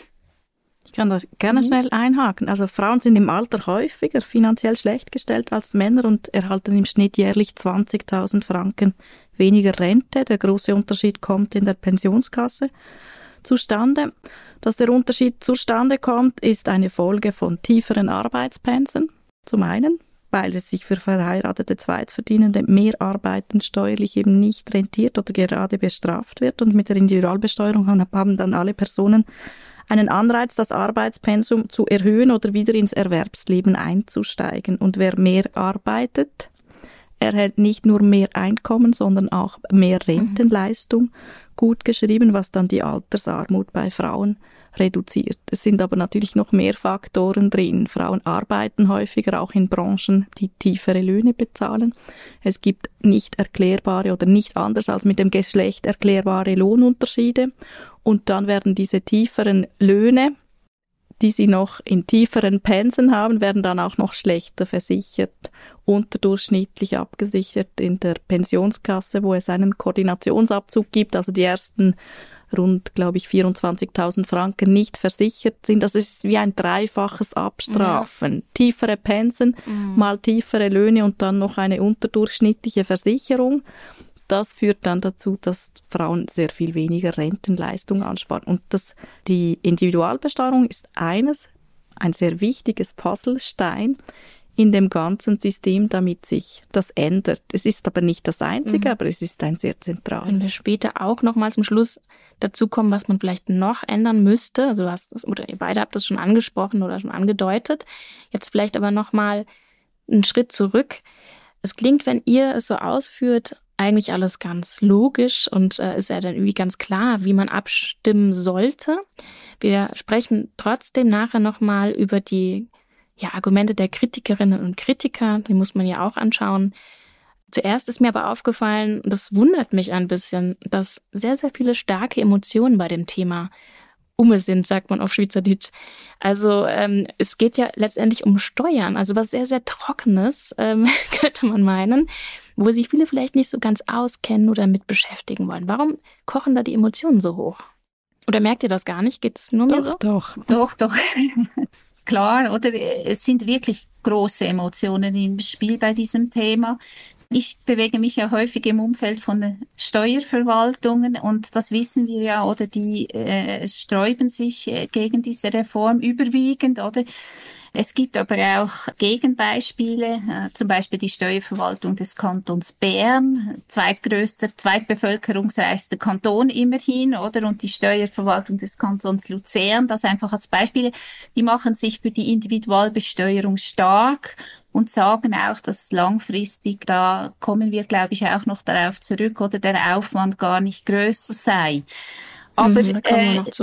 Ich kann da gerne mhm. schnell einhaken. Also Frauen sind im Alter häufiger finanziell schlecht gestellt als Männer und erhalten im Schnitt jährlich zwanzigtausend Franken weniger Rente. Der große Unterschied kommt in der Pensionskasse zustande. Dass der Unterschied zustande kommt, ist eine Folge von tieferen Arbeitspensen. Zum einen, weil es sich für verheiratete Zweitverdienende mehr Arbeiten steuerlich eben nicht rentiert oder gerade bestraft wird. Und mit der Individualbesteuerung haben dann alle Personen einen Anreiz, das Arbeitspensum zu erhöhen oder wieder ins Erwerbsleben einzusteigen. Und wer mehr arbeitet, erhält nicht nur mehr Einkommen, sondern auch mehr Rentenleistung, gut geschrieben, was dann die Altersarmut bei Frauen reduziert. Es sind aber natürlich noch mehr Faktoren drin. Frauen arbeiten häufiger auch in Branchen, die tiefere Löhne bezahlen. Es gibt nicht erklärbare oder nicht anders als mit dem Geschlecht erklärbare Lohnunterschiede. Und dann werden diese tieferen Löhne, die sie noch in tieferen Pensen haben, werden dann auch noch schlechter versichert, unterdurchschnittlich abgesichert in der Pensionskasse, wo es einen Koordinationsabzug gibt, also die ersten rund, glaube ich, vierundzwanzigtausend Franken nicht versichert sind. Das ist wie ein dreifaches Abstrafen. Ja. Tiefere Pensen, mhm. mal tiefere Löhne und dann noch eine unterdurchschnittliche Versicherung. Das führt dann dazu, dass Frauen sehr viel weniger Rentenleistung ansparen. Und das, die Individualbesteuerung ist eines, ein sehr wichtiges Puzzlestein in dem ganzen System, damit sich das ändert. Es ist aber nicht das Einzige, mhm. aber es ist ein sehr zentrales. Wenn wir später auch noch mal zum Schluss dazu kommen, was man vielleicht noch ändern müsste, also du hast das, oder ihr beide habt das schon angesprochen oder schon angedeutet, jetzt vielleicht aber noch mal einen Schritt zurück. Es klingt, wenn ihr es so ausführt, eigentlich alles ganz logisch und äh, ist ja dann irgendwie ganz klar, wie man abstimmen sollte. Wir sprechen trotzdem nachher nochmal über die ja, Argumente der Kritikerinnen und Kritiker, die muss man ja auch anschauen. Zuerst ist mir aber aufgefallen, und das wundert mich ein bisschen, dass sehr, sehr viele starke Emotionen bei dem Thema um sind, sagt man auf Schweizerdeutsch. Also ähm, es geht ja letztendlich um Steuern, also was sehr, sehr Trockenes, ähm, könnte man meinen, wo sich viele vielleicht nicht so ganz auskennen oder mit beschäftigen wollen. Warum kochen da die Emotionen so hoch? Oder merkt ihr das gar nicht? Geht es nur doch, mir so? Doch, doch. Doch, klar, oder? Es sind wirklich große Emotionen im Spiel bei diesem Thema. Ich bewege mich ja häufig im Umfeld von Steuerverwaltungen und das wissen wir ja, oder die äh, sträuben sich äh, gegen diese Reform überwiegend, oder? Es gibt aber auch Gegenbeispiele, äh, zum Beispiel die Steuerverwaltung des Kantons Bern, zweitgrößter, zweitbevölkerungsreichster Kanton immerhin, oder? Und die Steuerverwaltung des Kantons Luzern, das einfach als Beispiele, die machen sich für die Individualbesteuerung stark und sagen auch, dass langfristig, da kommen wir, glaube ich, auch noch darauf zurück, oder der Aufwand gar nicht größer sei. Aber mhm, da kommen wir noch zu.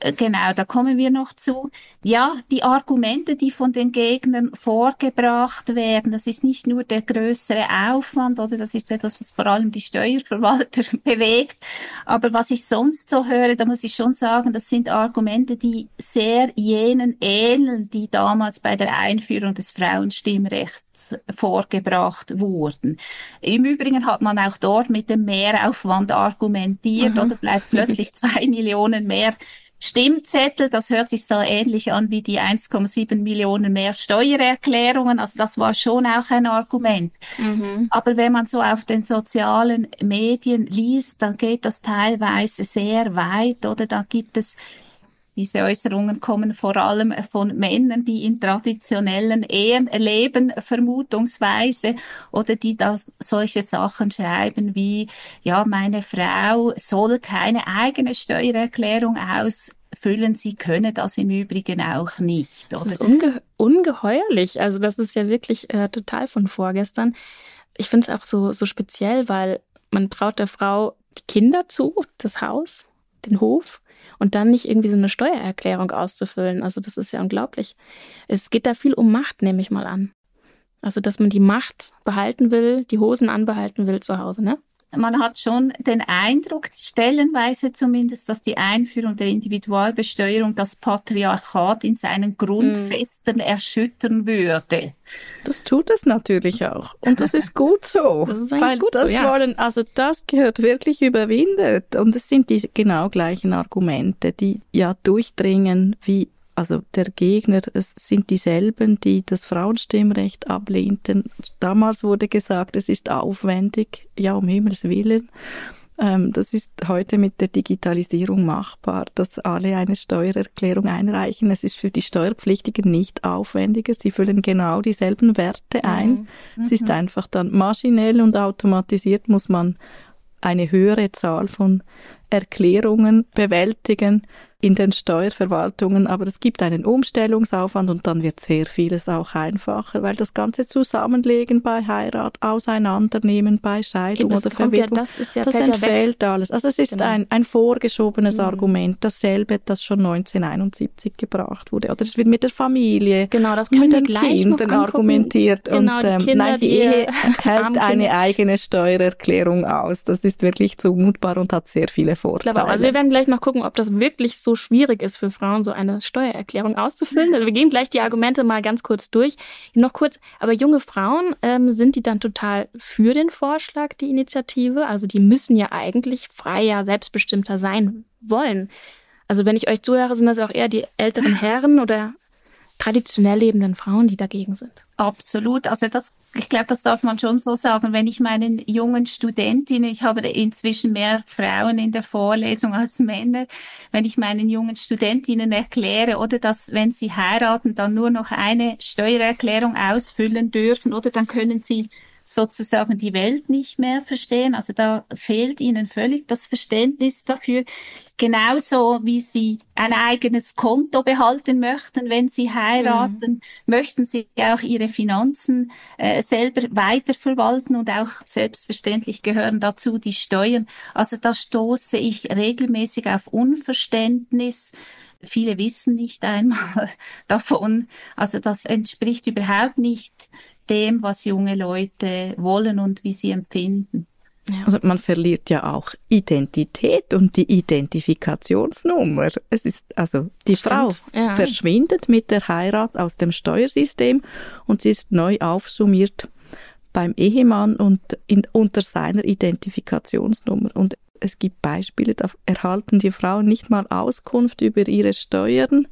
Genau, da kommen wir noch zu. Ja, die Argumente, die von den Gegnern vorgebracht werden, das ist nicht nur der größere Aufwand, oder das ist etwas, was vor allem die Steuerverwalter bewegt. Aber was ich sonst so höre, da muss ich schon sagen, das sind Argumente, die sehr jenen ähneln, die damals bei der Einführung des Frauenstimmrechts vorgebracht wurden. Im Übrigen hat man auch dort mit dem Mehraufwand argumentiert, mhm. oder bleibt plötzlich zwei Millionen mehr Stimmzettel, das hört sich so ähnlich an wie die eins Komma sieben Millionen mehr Steuererklärungen, also das war schon auch ein Argument. Mhm. Aber wenn man so auf den sozialen Medien liest, dann geht das teilweise sehr weit, oder da gibt es diese Äußerungen kommen vor allem von Männern, die in traditionellen Ehen leben, vermutungsweise, oder die das solche Sachen schreiben wie, ja, meine Frau soll keine eigene Steuererklärung ausfüllen, sie könne das im Übrigen auch nicht. Oder? Das ist unge- ungeheuerlich, also das ist ja wirklich äh, total von vorgestern. Ich finde es auch so, so speziell, weil man traut der Frau die Kinder zu, das Haus, den Hof, und dann nicht irgendwie so eine Steuererklärung auszufüllen. Also das ist ja unglaublich. Es geht da viel um Macht, nehme ich mal an. Also dass man die Macht behalten will, die Hosen anbehalten will zu Hause, ne? Man hat schon den Eindruck, stellenweise zumindest, dass die Einführung der Individualbesteuerung das Patriarchat in seinen Grundfesten mm. erschüttern würde. Das tut es natürlich auch. Und das ist gut so. Das ist eigentlich weil gut das so, ja. wollen, also das gehört wirklich überwindet. Und es sind die genau gleichen Argumente, die ja durchdringen wie Also der Gegner, es sind dieselben, die das Frauenstimmrecht ablehnten. Damals wurde gesagt, es ist aufwendig. Ja, um Himmels Willen. Ähm, das ist heute mit der Digitalisierung machbar, dass alle eine Steuererklärung einreichen. Es ist für die Steuerpflichtigen nicht aufwendiger. Sie füllen genau dieselben Werte ein. Mhm. Es ist einfach dann maschinell und automatisiert, muss man eine höhere Zahl von Erklärungen bewältigen in den Steuerverwaltungen, aber es gibt einen Umstellungsaufwand und dann wird sehr vieles auch einfacher, weil das ganze Zusammenlegen bei Heirat, Auseinandernehmen bei Scheidung das oder Verwitwung, ja, das, ist ja, das entfällt ja alles. Also es ist genau. ein, ein vorgeschobenes mhm. Argument, dasselbe, das schon neunzehnhunderteinundsiebzig gebracht wurde. Oder es wird mit der Familie, genau, das können mit wir den gleich Kindern noch argumentiert. Genau, und ähm, die Kinder, nein, die, die Ehe hält eine eigene Steuererklärung aus. Das ist wirklich zumutbar und hat sehr viele Vorteile. Klar, also wir werden gleich noch gucken, ob das wirklich so schwierig ist für Frauen, so eine Steuererklärung auszufüllen. Also wir gehen gleich die Argumente mal ganz kurz durch. Noch kurz, aber junge Frauen, ähm, sind die dann total für den Vorschlag, die Initiative? Also die müssen ja eigentlich freier, selbstbestimmter sein wollen. Also wenn ich euch zuhöre, sind das auch eher die älteren Herren oder traditionell lebenden Frauen, die dagegen sind. Absolut. Also das, ich glaube, das darf man schon so sagen. Wenn ich meinen jungen Studentinnen, ich habe inzwischen mehr Frauen in der Vorlesung als Männer, wenn ich meinen jungen Studentinnen erkläre, oder dass, wenn sie heiraten, dann nur noch eine Steuererklärung ausfüllen dürfen, oder dann können sie sozusagen die Welt nicht mehr verstehen. Also da fehlt ihnen völlig das Verständnis dafür. Genauso wie sie ein eigenes Konto behalten möchten, wenn sie heiraten, mhm. möchten sie auch ihre Finanzen äh, selber weiterverwalten und auch selbstverständlich gehören dazu die Steuern. Also da stoße ich regelmäßig auf Unverständnis. Viele wissen nicht einmal davon. Also das entspricht überhaupt nicht dem, was junge Leute wollen und wie sie empfinden. Ja. Also man verliert ja auch Identität und die Identifikationsnummer. Es ist also die Stimmt. Frau ja. verschwindet mit der Heirat aus dem Steuersystem und sie ist neu aufsummiert beim Ehemann und in, unter seiner Identifikationsnummer. Und es gibt Beispiele, da erhalten die Frauen nicht mal Auskunft über ihre Steuern,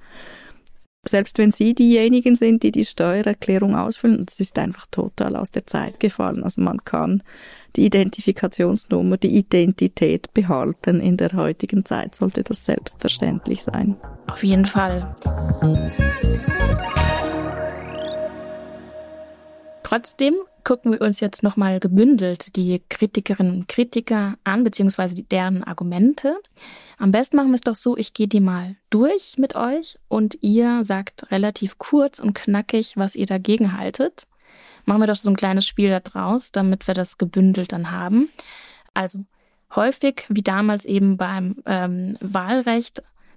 selbst wenn sie diejenigen sind, die die Steuererklärung ausfüllen. Das ist einfach total aus der Zeit gefallen. Also man kann die Identifikationsnummer, die Identität behalten. In der heutigen Zeit sollte das selbstverständlich sein. Auf jeden Fall. Trotzdem gucken wir uns jetzt nochmal gebündelt die Kritikerinnen und Kritiker an, beziehungsweise deren Argumente. Am besten machen wir es doch so, ich gehe die mal durch mit euch und ihr sagt relativ kurz und knackig, was ihr dagegen haltet. Machen wir doch so ein kleines Spiel da draus, damit wir das gebündelt dann haben. Also häufig, wie damals eben beim ähm, Wahlrecht,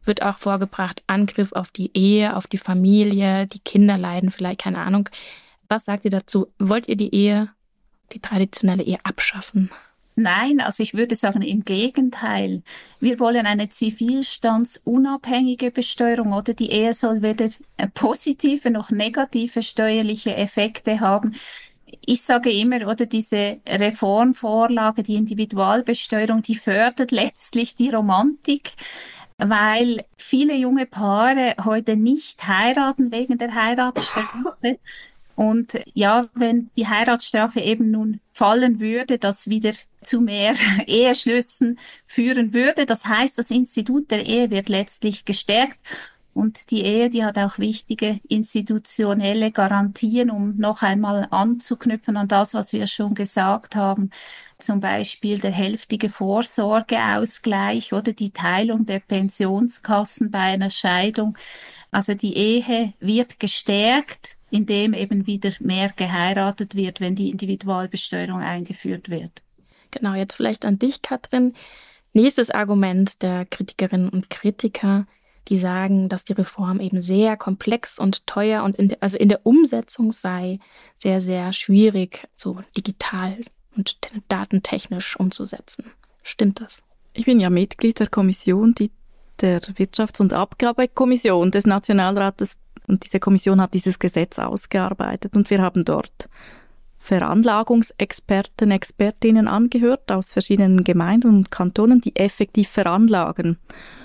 wird auch vorgebracht, Angriff auf die Ehe, auf die Familie, die Kinder leiden vielleicht, keine Ahnung. Was sagt ihr dazu? Wollt ihr die Ehe, die traditionelle Ehe abschaffen? Nein, also ich würde sagen, im Gegenteil. Wir wollen eine zivilstandsunabhängige Besteuerung, oder? Die Ehe soll weder positive noch negative steuerliche Effekte haben. Ich sage immer, oder, diese Reformvorlage, die Individualbesteuerung, die fördert letztlich die Romantik, weil viele junge Paare heute nicht heiraten wegen der Heiratsstrafe. Und ja, wenn die Heiratsstrafe eben nun fallen würde, das wieder zu mehr Eheschlüssen führen würde. Das heißt, das Institut der Ehe wird letztlich gestärkt. Und die Ehe, die hat auch wichtige institutionelle Garantien, um noch einmal anzuknüpfen an das, was wir schon gesagt haben. Zum Beispiel der hälftige Vorsorgeausgleich oder die Teilung der Pensionskassen bei einer Scheidung. Also die Ehe wird gestärkt, indem eben wieder mehr geheiratet wird, wenn die Individualbesteuerung eingeführt wird. Genau, jetzt vielleicht an dich, Katrin. Nächstes Argument der Kritikerinnen und Kritiker, die sagen, dass die Reform eben sehr komplex und teuer und in de, also in der Umsetzung sei sehr, sehr schwierig, so digital und datentechnisch umzusetzen. Stimmt das? Ich bin ja Mitglied der Kommission, die der Wirtschafts- und Abgabekommission des Nationalrates, und diese Kommission hat dieses Gesetz ausgearbeitet und wir haben dort Veranlagungsexperten, Expertinnen angehört aus verschiedenen Gemeinden und Kantonen, die effektiv veranlagen.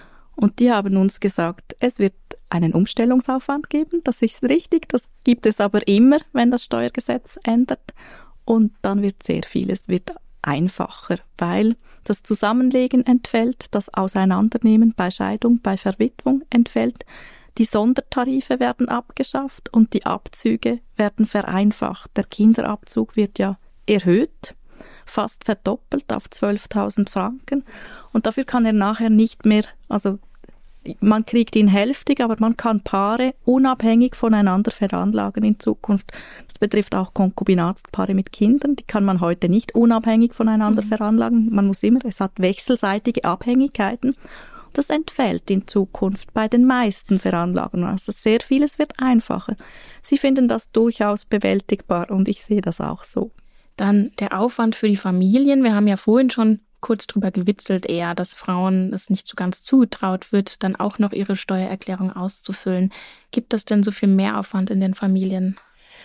Und die haben uns gesagt, es wird einen Umstellungsaufwand geben, das ist richtig, das gibt es aber immer, wenn das Steuergesetz ändert. Und dann wird sehr vieles wird einfacher, weil das Zusammenlegen entfällt, das Auseinandernehmen bei Scheidung, bei Verwitwung entfällt. Die Sondertarife werden abgeschafft und die Abzüge werden vereinfacht. Der Kinderabzug wird ja erhöht, fast verdoppelt auf zwölftausend Franken. Und dafür kann er nachher nicht mehr, also man kriegt ihn hälftig, aber man kann Paare unabhängig voneinander veranlagen in Zukunft. Das betrifft auch Konkubinatspaare mit Kindern. Die kann man heute nicht unabhängig voneinander mhm. veranlagen. Man muss immer, es hat wechselseitige Abhängigkeiten. Das entfällt in Zukunft bei den meisten Veranlagungen. Also sehr vieles wird einfacher. Sie finden das durchaus bewältigbar und ich sehe das auch so. Dann der Aufwand für die Familien. Wir haben ja vorhin schon kurz drüber gewitzelt eher, dass Frauen es nicht so ganz zugetraut wird, dann auch noch ihre Steuererklärung auszufüllen. Gibt es denn so viel Mehraufwand in den Familien?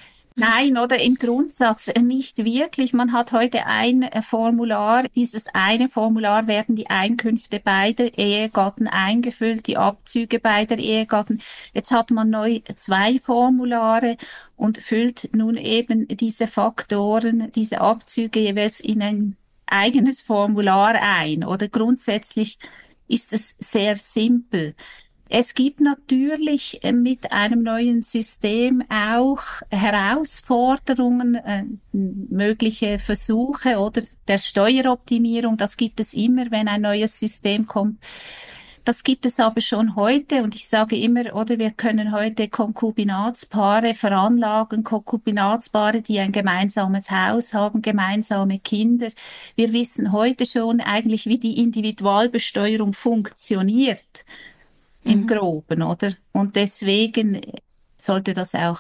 Nein, oder im Grundsatz nicht wirklich. Man hat heute ein Formular. Dieses eine Formular werden die Einkünfte beider Ehegatten eingefüllt, die Abzüge beider Ehegatten. Jetzt hat man neu zwei Formulare und füllt nun eben diese Faktoren, diese Abzüge jeweils in ein eigenes Formular ein. Oder grundsätzlich ist es sehr simpel. Es gibt natürlich mit einem neuen System auch Herausforderungen, äh, mögliche Versuche oder der Steueroptimierung. Das gibt es immer, wenn ein neues System kommt. Das gibt es aber schon heute und ich sage immer, oder wir können heute Konkubinatspaare veranlagen, Konkubinatspaare, die ein gemeinsames Haus haben, gemeinsame Kinder. Wir wissen heute schon eigentlich, wie die Individualbesteuerung funktioniert. Im Groben, oder? Und deswegen sollte das auch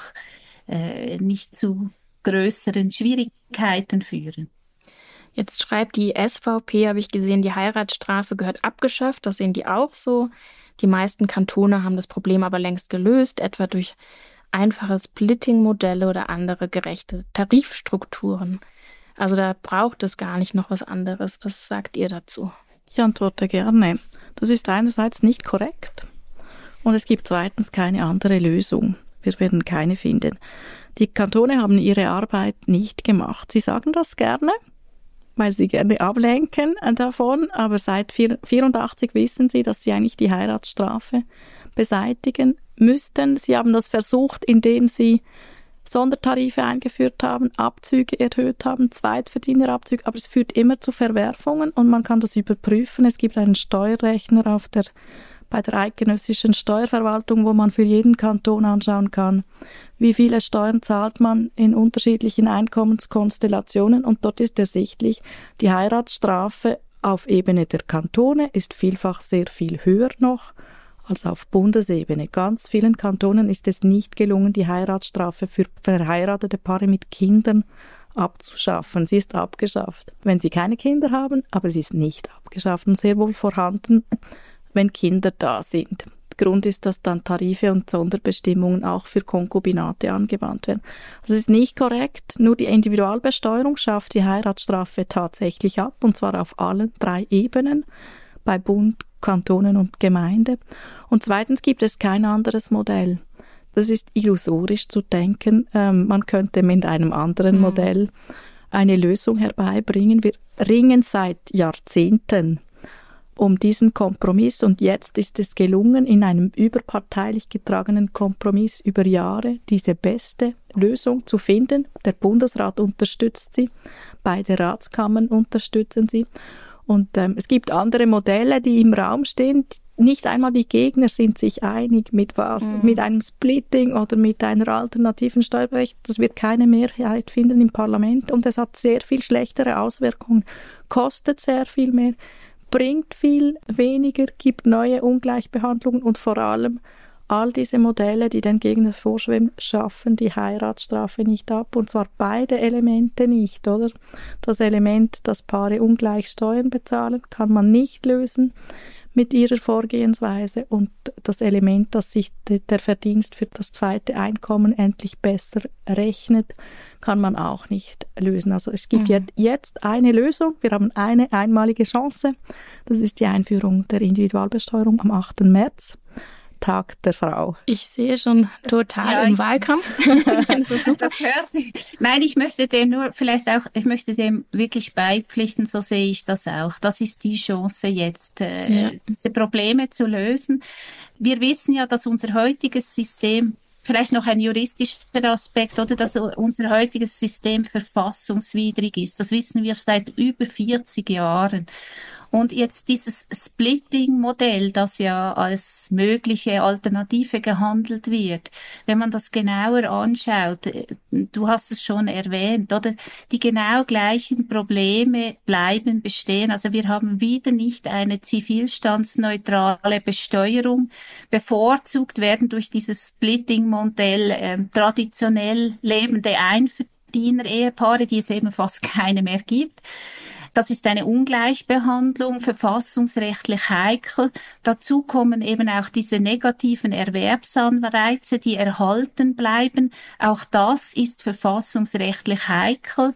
äh, nicht zu größeren Schwierigkeiten führen. Jetzt schreibt die S V P, habe ich gesehen, die Heiratsstrafe gehört abgeschafft. Das sehen die auch so. Die meisten Kantone haben das Problem aber längst gelöst, etwa durch einfache Splitting-Modelle oder andere gerechte Tarifstrukturen. Also da braucht es gar nicht noch was anderes. Was sagt ihr dazu? Ich antworte gerne. Das ist einerseits nicht korrekt und es gibt zweitens keine andere Lösung. Wir werden keine finden. Die Kantone haben ihre Arbeit nicht gemacht. Sie sagen das gerne, weil sie gerne ablenken davon, aber seit vierundachtzig wissen sie, dass sie eigentlich die Heiratsstrafe beseitigen müssten. Sie haben das versucht, indem sie Sondertarife eingeführt haben, Abzüge erhöht haben, Zweitverdienerabzüge, aber es führt immer zu Verwerfungen und man kann das überprüfen. Es gibt einen Steuerrechner auf der, bei der eidgenössischen Steuerverwaltung, wo man für jeden Kanton anschauen kann, wie viele Steuern zahlt man in unterschiedlichen Einkommenskonstellationen und dort ist ersichtlich, die Heiratsstrafe auf Ebene der Kantone ist vielfach sehr viel höher noch als auf Bundesebene. Ganz vielen Kantonen ist es nicht gelungen, die Heiratsstrafe für verheiratete Paare mit Kindern abzuschaffen. Sie ist abgeschafft, wenn sie keine Kinder haben, aber sie ist nicht abgeschafft und sehr wohl vorhanden, wenn Kinder da sind. Grund ist, dass dann Tarife und Sonderbestimmungen auch für Konkubinate angewandt werden. Das ist nicht korrekt. Nur die Individualbesteuerung schafft die Heiratsstrafe tatsächlich ab, und zwar auf allen drei Ebenen, bei Bund, Kantonen und Gemeinde. Und zweitens gibt es kein anderes Modell. Das ist illusorisch zu denken. Ähm, man könnte mit einem anderen mhm. Modell eine Lösung herbeibringen. Wir ringen seit Jahrzehnten um diesen Kompromiss, und jetzt ist es gelungen, in einem überparteilich getragenen Kompromiss über Jahre diese beste Lösung zu finden. Der Bundesrat unterstützt sie, beide Ratskammern unterstützen sie, und ähm, es gibt andere Modelle, die im Raum stehen. Nicht einmal die Gegner sind sich einig, mit was, mhm. mit einem Splitting oder mit einer alternativen Steuerrecht. Das wird keine Mehrheit finden im Parlament, und es hat sehr viel schlechtere Auswirkungen, kostet sehr viel mehr, bringt viel weniger, gibt neue Ungleichbehandlungen, und vor allem all diese Modelle, die den Gegnern vorschweben, schaffen die Heiratsstrafe nicht ab, und zwar beide Elemente nicht, oder? Das Element, dass Paare ungleich Steuern bezahlen, kann man nicht lösen mit ihrer Vorgehensweise, und das Element, dass sich de- der Verdienst für das zweite Einkommen endlich besser rechnet, kann man auch nicht lösen. Also es gibt mhm. jetzt eine Lösung, wir haben eine einmalige Chance, das ist die Einführung der Individualbesteuerung am achten März. Tag der Frau. Ich sehe schon total ja, im Wahlkampf. Das ist super. Das hört sich. Nein, ich möchte dem nur vielleicht auch, ich möchte dem wirklich beipflichten, so sehe ich das auch. Das ist die Chance jetzt, äh, ja. diese Probleme zu lösen. Wir wissen ja, dass unser heutiges System, vielleicht noch ein juristischer Aspekt, oder, dass unser heutiges System verfassungswidrig ist. Das wissen wir seit über vierzig Jahren. Und jetzt dieses Splitting-Modell, das ja als mögliche Alternative gehandelt wird, wenn man das genauer anschaut, du hast es schon erwähnt, oder? Die genau gleichen Probleme bleiben bestehen. Also wir haben wieder nicht eine zivilstandsneutrale Besteuerung. Bevorzugt werden durch dieses Splitting-Modell äh, traditionell lebende Einverdiener-Ehepaare, die es eben fast keine mehr gibt. Das ist eine Ungleichbehandlung, verfassungsrechtlich heikel. Dazu kommen eben auch diese negativen Erwerbsanreize, die erhalten bleiben. Auch das ist verfassungsrechtlich heikel,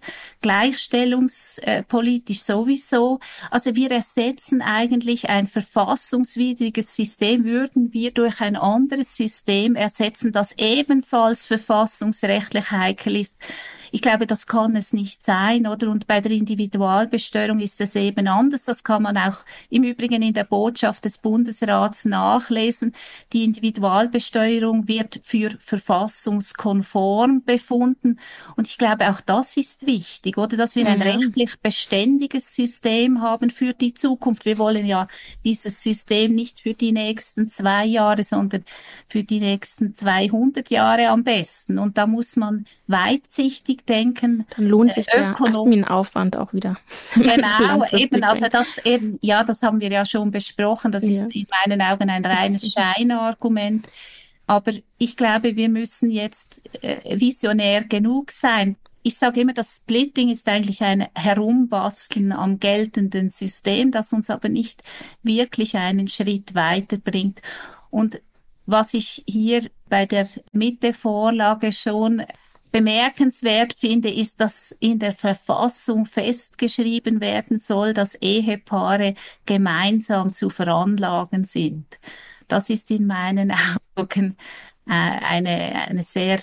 gleichstellungspolitisch sowieso. Also wir ersetzen eigentlich ein verfassungswidriges System, würden wir durch ein anderes System ersetzen, das ebenfalls verfassungsrechtlich heikel ist. Ich glaube, das kann es nicht sein, oder? Und bei der Individualbesteuerung ist es eben anders. Das kann man auch im Übrigen in der Botschaft des Bundesrats nachlesen. Die Individualbesteuerung wird für verfassungskonform befunden. Und ich glaube, auch das ist wichtig, oder? Dass wir mhm. ein rechtlich beständiges System haben für die Zukunft. Wir wollen ja dieses System nicht für die nächsten zwei Jahre, sondern für die nächsten zweihundert Jahre am besten. Und da muss man weitsichtig denken. Dann lohnt sich äh, der Adminaufwand auch wieder. Genau, eben, also das eben, ja, das haben wir ja schon besprochen. Das ja. ist in meinen Augen ein reines Scheinargument. Aber ich glaube, wir müssen jetzt äh, visionär genug sein. Ich sage immer, das Splitting ist eigentlich ein Herumbasteln am geltenden System, das uns aber nicht wirklich einen Schritt weiterbringt. Und was ich hier bei der Mitte-Vorlage schon bemerkenswert finde, ist, dass in der Verfassung festgeschrieben werden soll, dass Ehepaare gemeinsam zu veranlagen sind. Das ist in meinen Augen äh, eine, eine sehr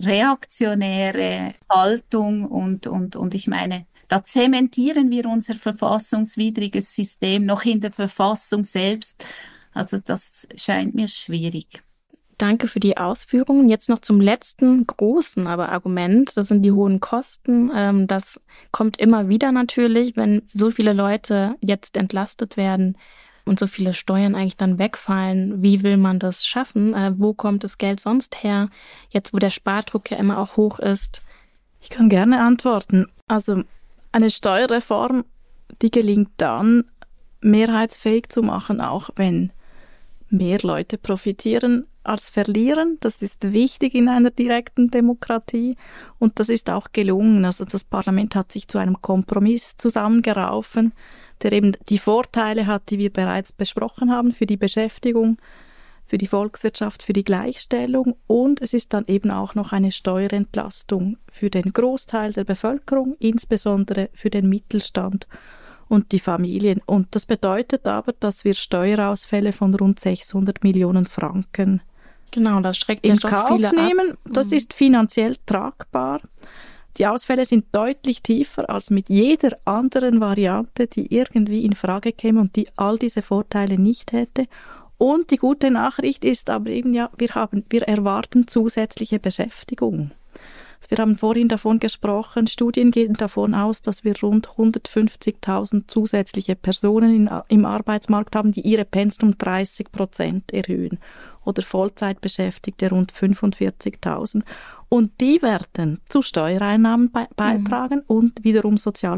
reaktionäre Haltung, und, und, und ich meine, da zementieren wir unser verfassungswidriges System noch in der Verfassung selbst. Also das scheint mir schwierig. Danke für die Ausführungen. Jetzt noch zum letzten großen aber Argument. Das sind die hohen Kosten. Das kommt immer wieder natürlich, wenn so viele Leute jetzt entlastet werden und so viele Steuern eigentlich dann wegfallen. Wie will man das schaffen? Wo kommt das Geld sonst her? Jetzt, wo der Spardruck ja immer auch hoch ist. Ich kann gerne antworten. Also eine Steuerreform, die gelingt dann, mehrheitsfähig zu machen, auch wenn mehr Leute profitieren als verlieren. Das ist wichtig in einer direkten Demokratie und das ist auch gelungen. Also das Parlament hat sich zu einem Kompromiss zusammengeraufen, der eben die Vorteile hat, die wir bereits besprochen haben für die Beschäftigung, für die Volkswirtschaft, für die Gleichstellung und es ist dann eben auch noch eine Steuerentlastung für den Großteil der Bevölkerung, insbesondere für den Mittelstand und die Familien. Und das bedeutet aber, dass wir Steuerausfälle von rund sechshundert Millionen Franken genau, das schreckt in ja doch Kauf viele nehmen. ab. Das ist finanziell tragbar. Die Ausfälle sind deutlich tiefer als mit jeder anderen Variante, die irgendwie in Frage käme und die all diese Vorteile nicht hätte. Und die gute Nachricht ist aber eben ja, wir haben, wir erwarten zusätzliche Beschäftigung. Wir haben vorhin davon gesprochen, Studien gehen davon aus, dass wir rund hundertfünfzigtausend zusätzliche Personen in, im Arbeitsmarkt haben, die ihre Pensen um dreißig Prozent erhöhen. Oder Vollzeitbeschäftigte rund fünfundvierzigtausend. Und die werden zu Steuereinnahmen be- beitragen mhm. und wiederum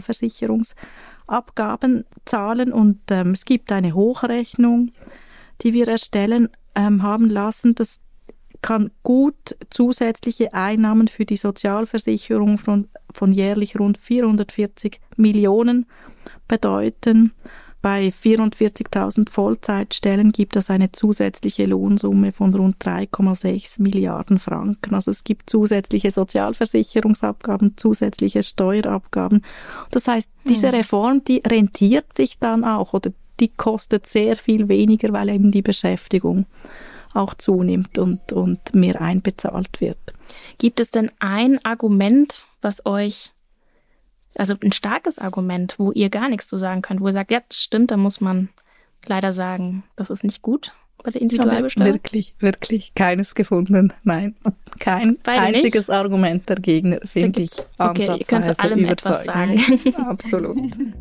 Sozialversicherungsabgaben zahlen. Und ähm, es gibt eine Hochrechnung, die wir erstellen ähm, haben lassen, dass kann gut zusätzliche Einnahmen für die Sozialversicherung von, von jährlich rund vierhundertvierzig Millionen bedeuten. Bei vierundvierzigtausend Vollzeitstellen gibt es eine zusätzliche Lohnsumme von rund drei Komma sechs Milliarden Franken. Also es gibt zusätzliche Sozialversicherungsabgaben, zusätzliche Steuerabgaben. Das heißt, diese Reform, die rentiert sich dann auch oder die kostet sehr viel weniger, weil eben die Beschäftigung auch zunimmt und, und mehr einbezahlt wird. Gibt es denn ein Argument, was euch, also ein starkes Argument, wo ihr gar nichts zu sagen könnt, wo ihr sagt, ja, das stimmt, da muss man leider sagen, das ist nicht gut bei der Individualbesteuerung? Wirklich, wirklich keines gefunden. Nein, kein Beide einziges nicht? Argument der Gegner finde ich ansatzweise okay, ihr könnt zu allem etwas sagen. Absolut.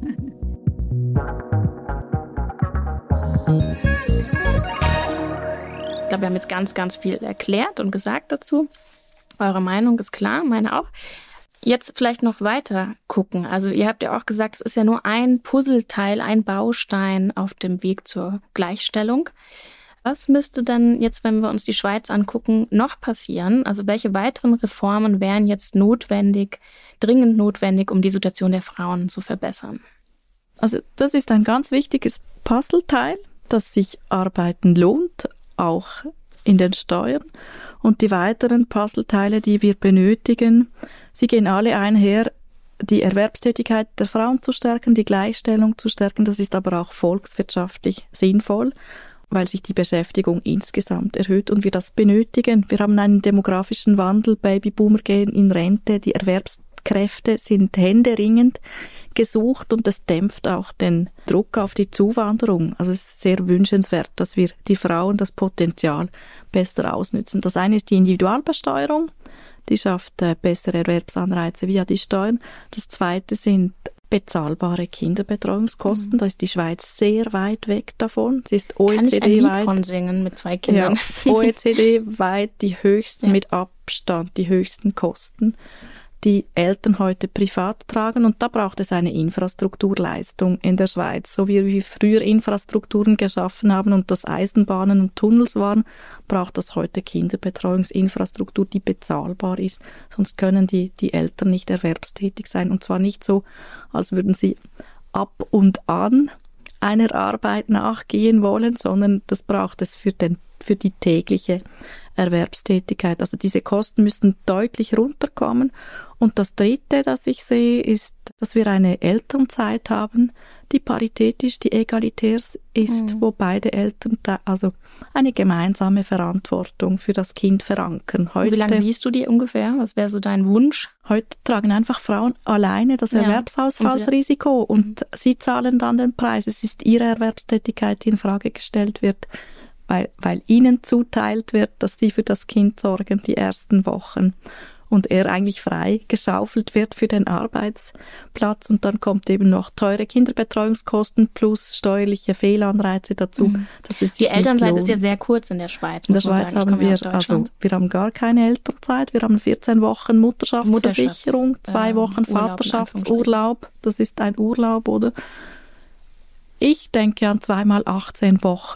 Ich glaube, wir haben jetzt ganz, ganz viel erklärt und gesagt dazu. Eure Meinung ist klar, meine auch. Jetzt vielleicht noch weiter gucken. Also ihr habt ja auch gesagt, es ist ja nur ein Puzzleteil, ein Baustein auf dem Weg zur Gleichstellung. Was müsste denn jetzt, wenn wir uns die Schweiz angucken, noch passieren? Also welche weiteren Reformen wären jetzt notwendig, dringend notwendig, um die Situation der Frauen zu verbessern? Also das ist ein ganz wichtiges Puzzleteil, dass sich Arbeiten lohnt, auch in den Steuern. Und die weiteren Puzzleteile, die wir benötigen, sie gehen alle einher, die Erwerbstätigkeit der Frauen zu stärken, die Gleichstellung zu stärken. Das ist aber auch volkswirtschaftlich sinnvoll, weil sich die Beschäftigung insgesamt erhöht und wir das benötigen. Wir haben einen demografischen Wandel, Babyboomer gehen in Rente, die Erwerbskräfte sind händeringend gesucht und das dämpft auch den Druck auf die Zuwanderung. Also es ist sehr wünschenswert, dass wir die Frauen das Potenzial besser ausnützen. Das eine ist die Individualbesteuerung, die schafft äh, bessere Erwerbsanreize via die Steuern. Das zweite sind bezahlbare Kinderbetreuungskosten. Mhm. Da ist die Schweiz sehr weit weg davon. Sie ist O E C D-weit. Kann ich ein Lied von singen mit zwei Kindern. Ja, O E C D-weit die höchsten, ja. mit Abstand die höchsten Kosten, die Eltern heute privat tragen. Und da braucht es eine Infrastrukturleistung in der Schweiz. So wie wir früher Infrastrukturen geschaffen haben und das Eisenbahnen und Tunnels waren, braucht das heute Kinderbetreuungsinfrastruktur, die bezahlbar ist. Sonst können die, die Eltern nicht erwerbstätig sein. Und zwar nicht so, als würden sie ab und an einer Arbeit nachgehen wollen, sondern das braucht es für den, für die tägliche Erwerbstätigkeit. Also diese Kosten müssen deutlich runterkommen. Und das Dritte, das ich sehe, ist, dass wir eine Elternzeit haben, die paritätisch, die egalitär ist, mhm. wo beide Eltern da, also eine gemeinsame Verantwortung für das Kind verankern. Heute, wie lange siehst du die ungefähr? Was wäre so dein Wunsch? Heute tragen einfach Frauen alleine das ja. Erwerbsausfallsrisiko und, und mhm. sie zahlen dann den Preis. Es ist ihre Erwerbstätigkeit, die in Frage gestellt wird, weil, weil ihnen zuteilt wird, dass sie für das Kind sorgen, die ersten Wochen. Und er eigentlich frei geschaufelt wird für den Arbeitsplatz. Und dann kommt eben noch teure Kinderbetreuungskosten plus steuerliche Fehlanreize dazu. Mhm. Das ist die Elternzeit ist ja sehr kurz in der Schweiz. In der Schweiz sagen. haben wir, also wir haben gar keine Elternzeit. Wir haben vierzehn Wochen Mutterschaftsversicherung, Mutterschafts, zwei äh, Wochen Urlaub, Vaterschaftsurlaub. Das ist ein Urlaub, oder? Ich denke an zweimal achtzehn Wochen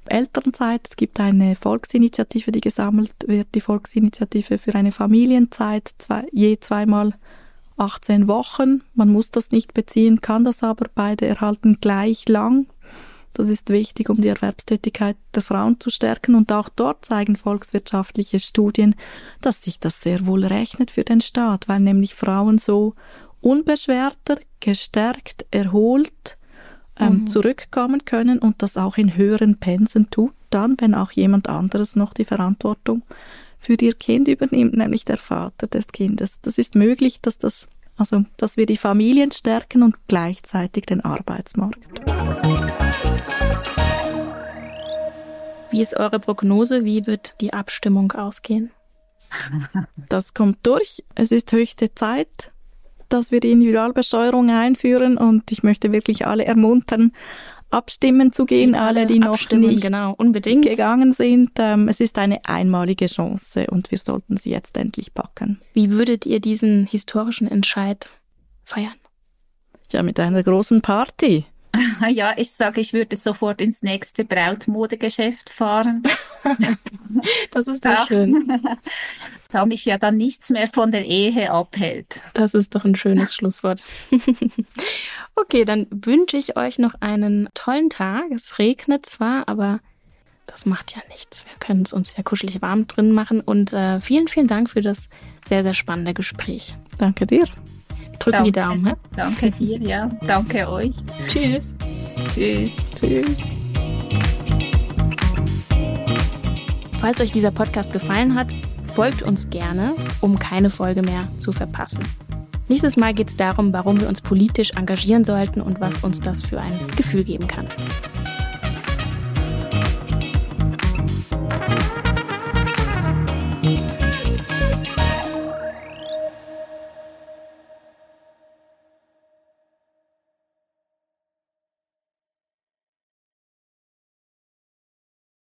Elternzeit. Es gibt eine Volksinitiative, die gesammelt wird, die Volksinitiative für eine Familienzeit, zwei, je zweimal achtzehn Wochen. Man muss das nicht beziehen, kann das aber, beide erhalten gleich lang. Das ist wichtig, um die Erwerbstätigkeit der Frauen zu stärken. Und auch dort zeigen volkswirtschaftliche Studien, dass sich das sehr wohl rechnet für den Staat, weil nämlich Frauen so unbeschwerter, gestärkt, erholt ähm, mhm. zurückkommen können und das auch in höheren Pensen tut, dann, wenn auch jemand anderes noch die Verantwortung für ihr Kind übernimmt, nämlich der Vater des Kindes. Das ist möglich, dass das, also, dass wir die Familien stärken und gleichzeitig den Arbeitsmarkt. Wie ist eure Prognose? Wie wird die Abstimmung ausgehen? Das kommt durch. Es ist höchste Zeit, dass wir die Individualbesteuerung einführen und ich möchte wirklich alle ermuntern, abstimmen zu gehen, alle, alle, die noch nicht genau, unbedingt. gegangen sind. Ähm, es ist eine einmalige Chance und wir sollten sie jetzt endlich packen. Wie würdet ihr diesen historischen Entscheid feiern? Ja, mit einer großen Party. Ja, ich sage, ich würde sofort ins nächste Brautmodegeschäft fahren. Das ist doch schön. Da mich ja dann nichts mehr von der Ehe abhält. Das ist doch ein schönes Schlusswort. Okay, dann wünsche ich euch noch einen tollen Tag. Es regnet zwar, aber das macht ja nichts. Wir können es uns ja kuschelig warm drin machen. Und äh, vielen, vielen Dank für das sehr, sehr spannende Gespräch. Danke dir. Drücken Danke. die Daumen. Ja? Danke dir, ja. Danke euch. Tschüss. Tschüss. Tschüss. Falls euch dieser Podcast gefallen hat, folgt uns gerne, um keine Folge mehr zu verpassen. Nächstes Mal geht es darum, warum wir uns politisch engagieren sollten und was uns das für ein Gefühl geben kann.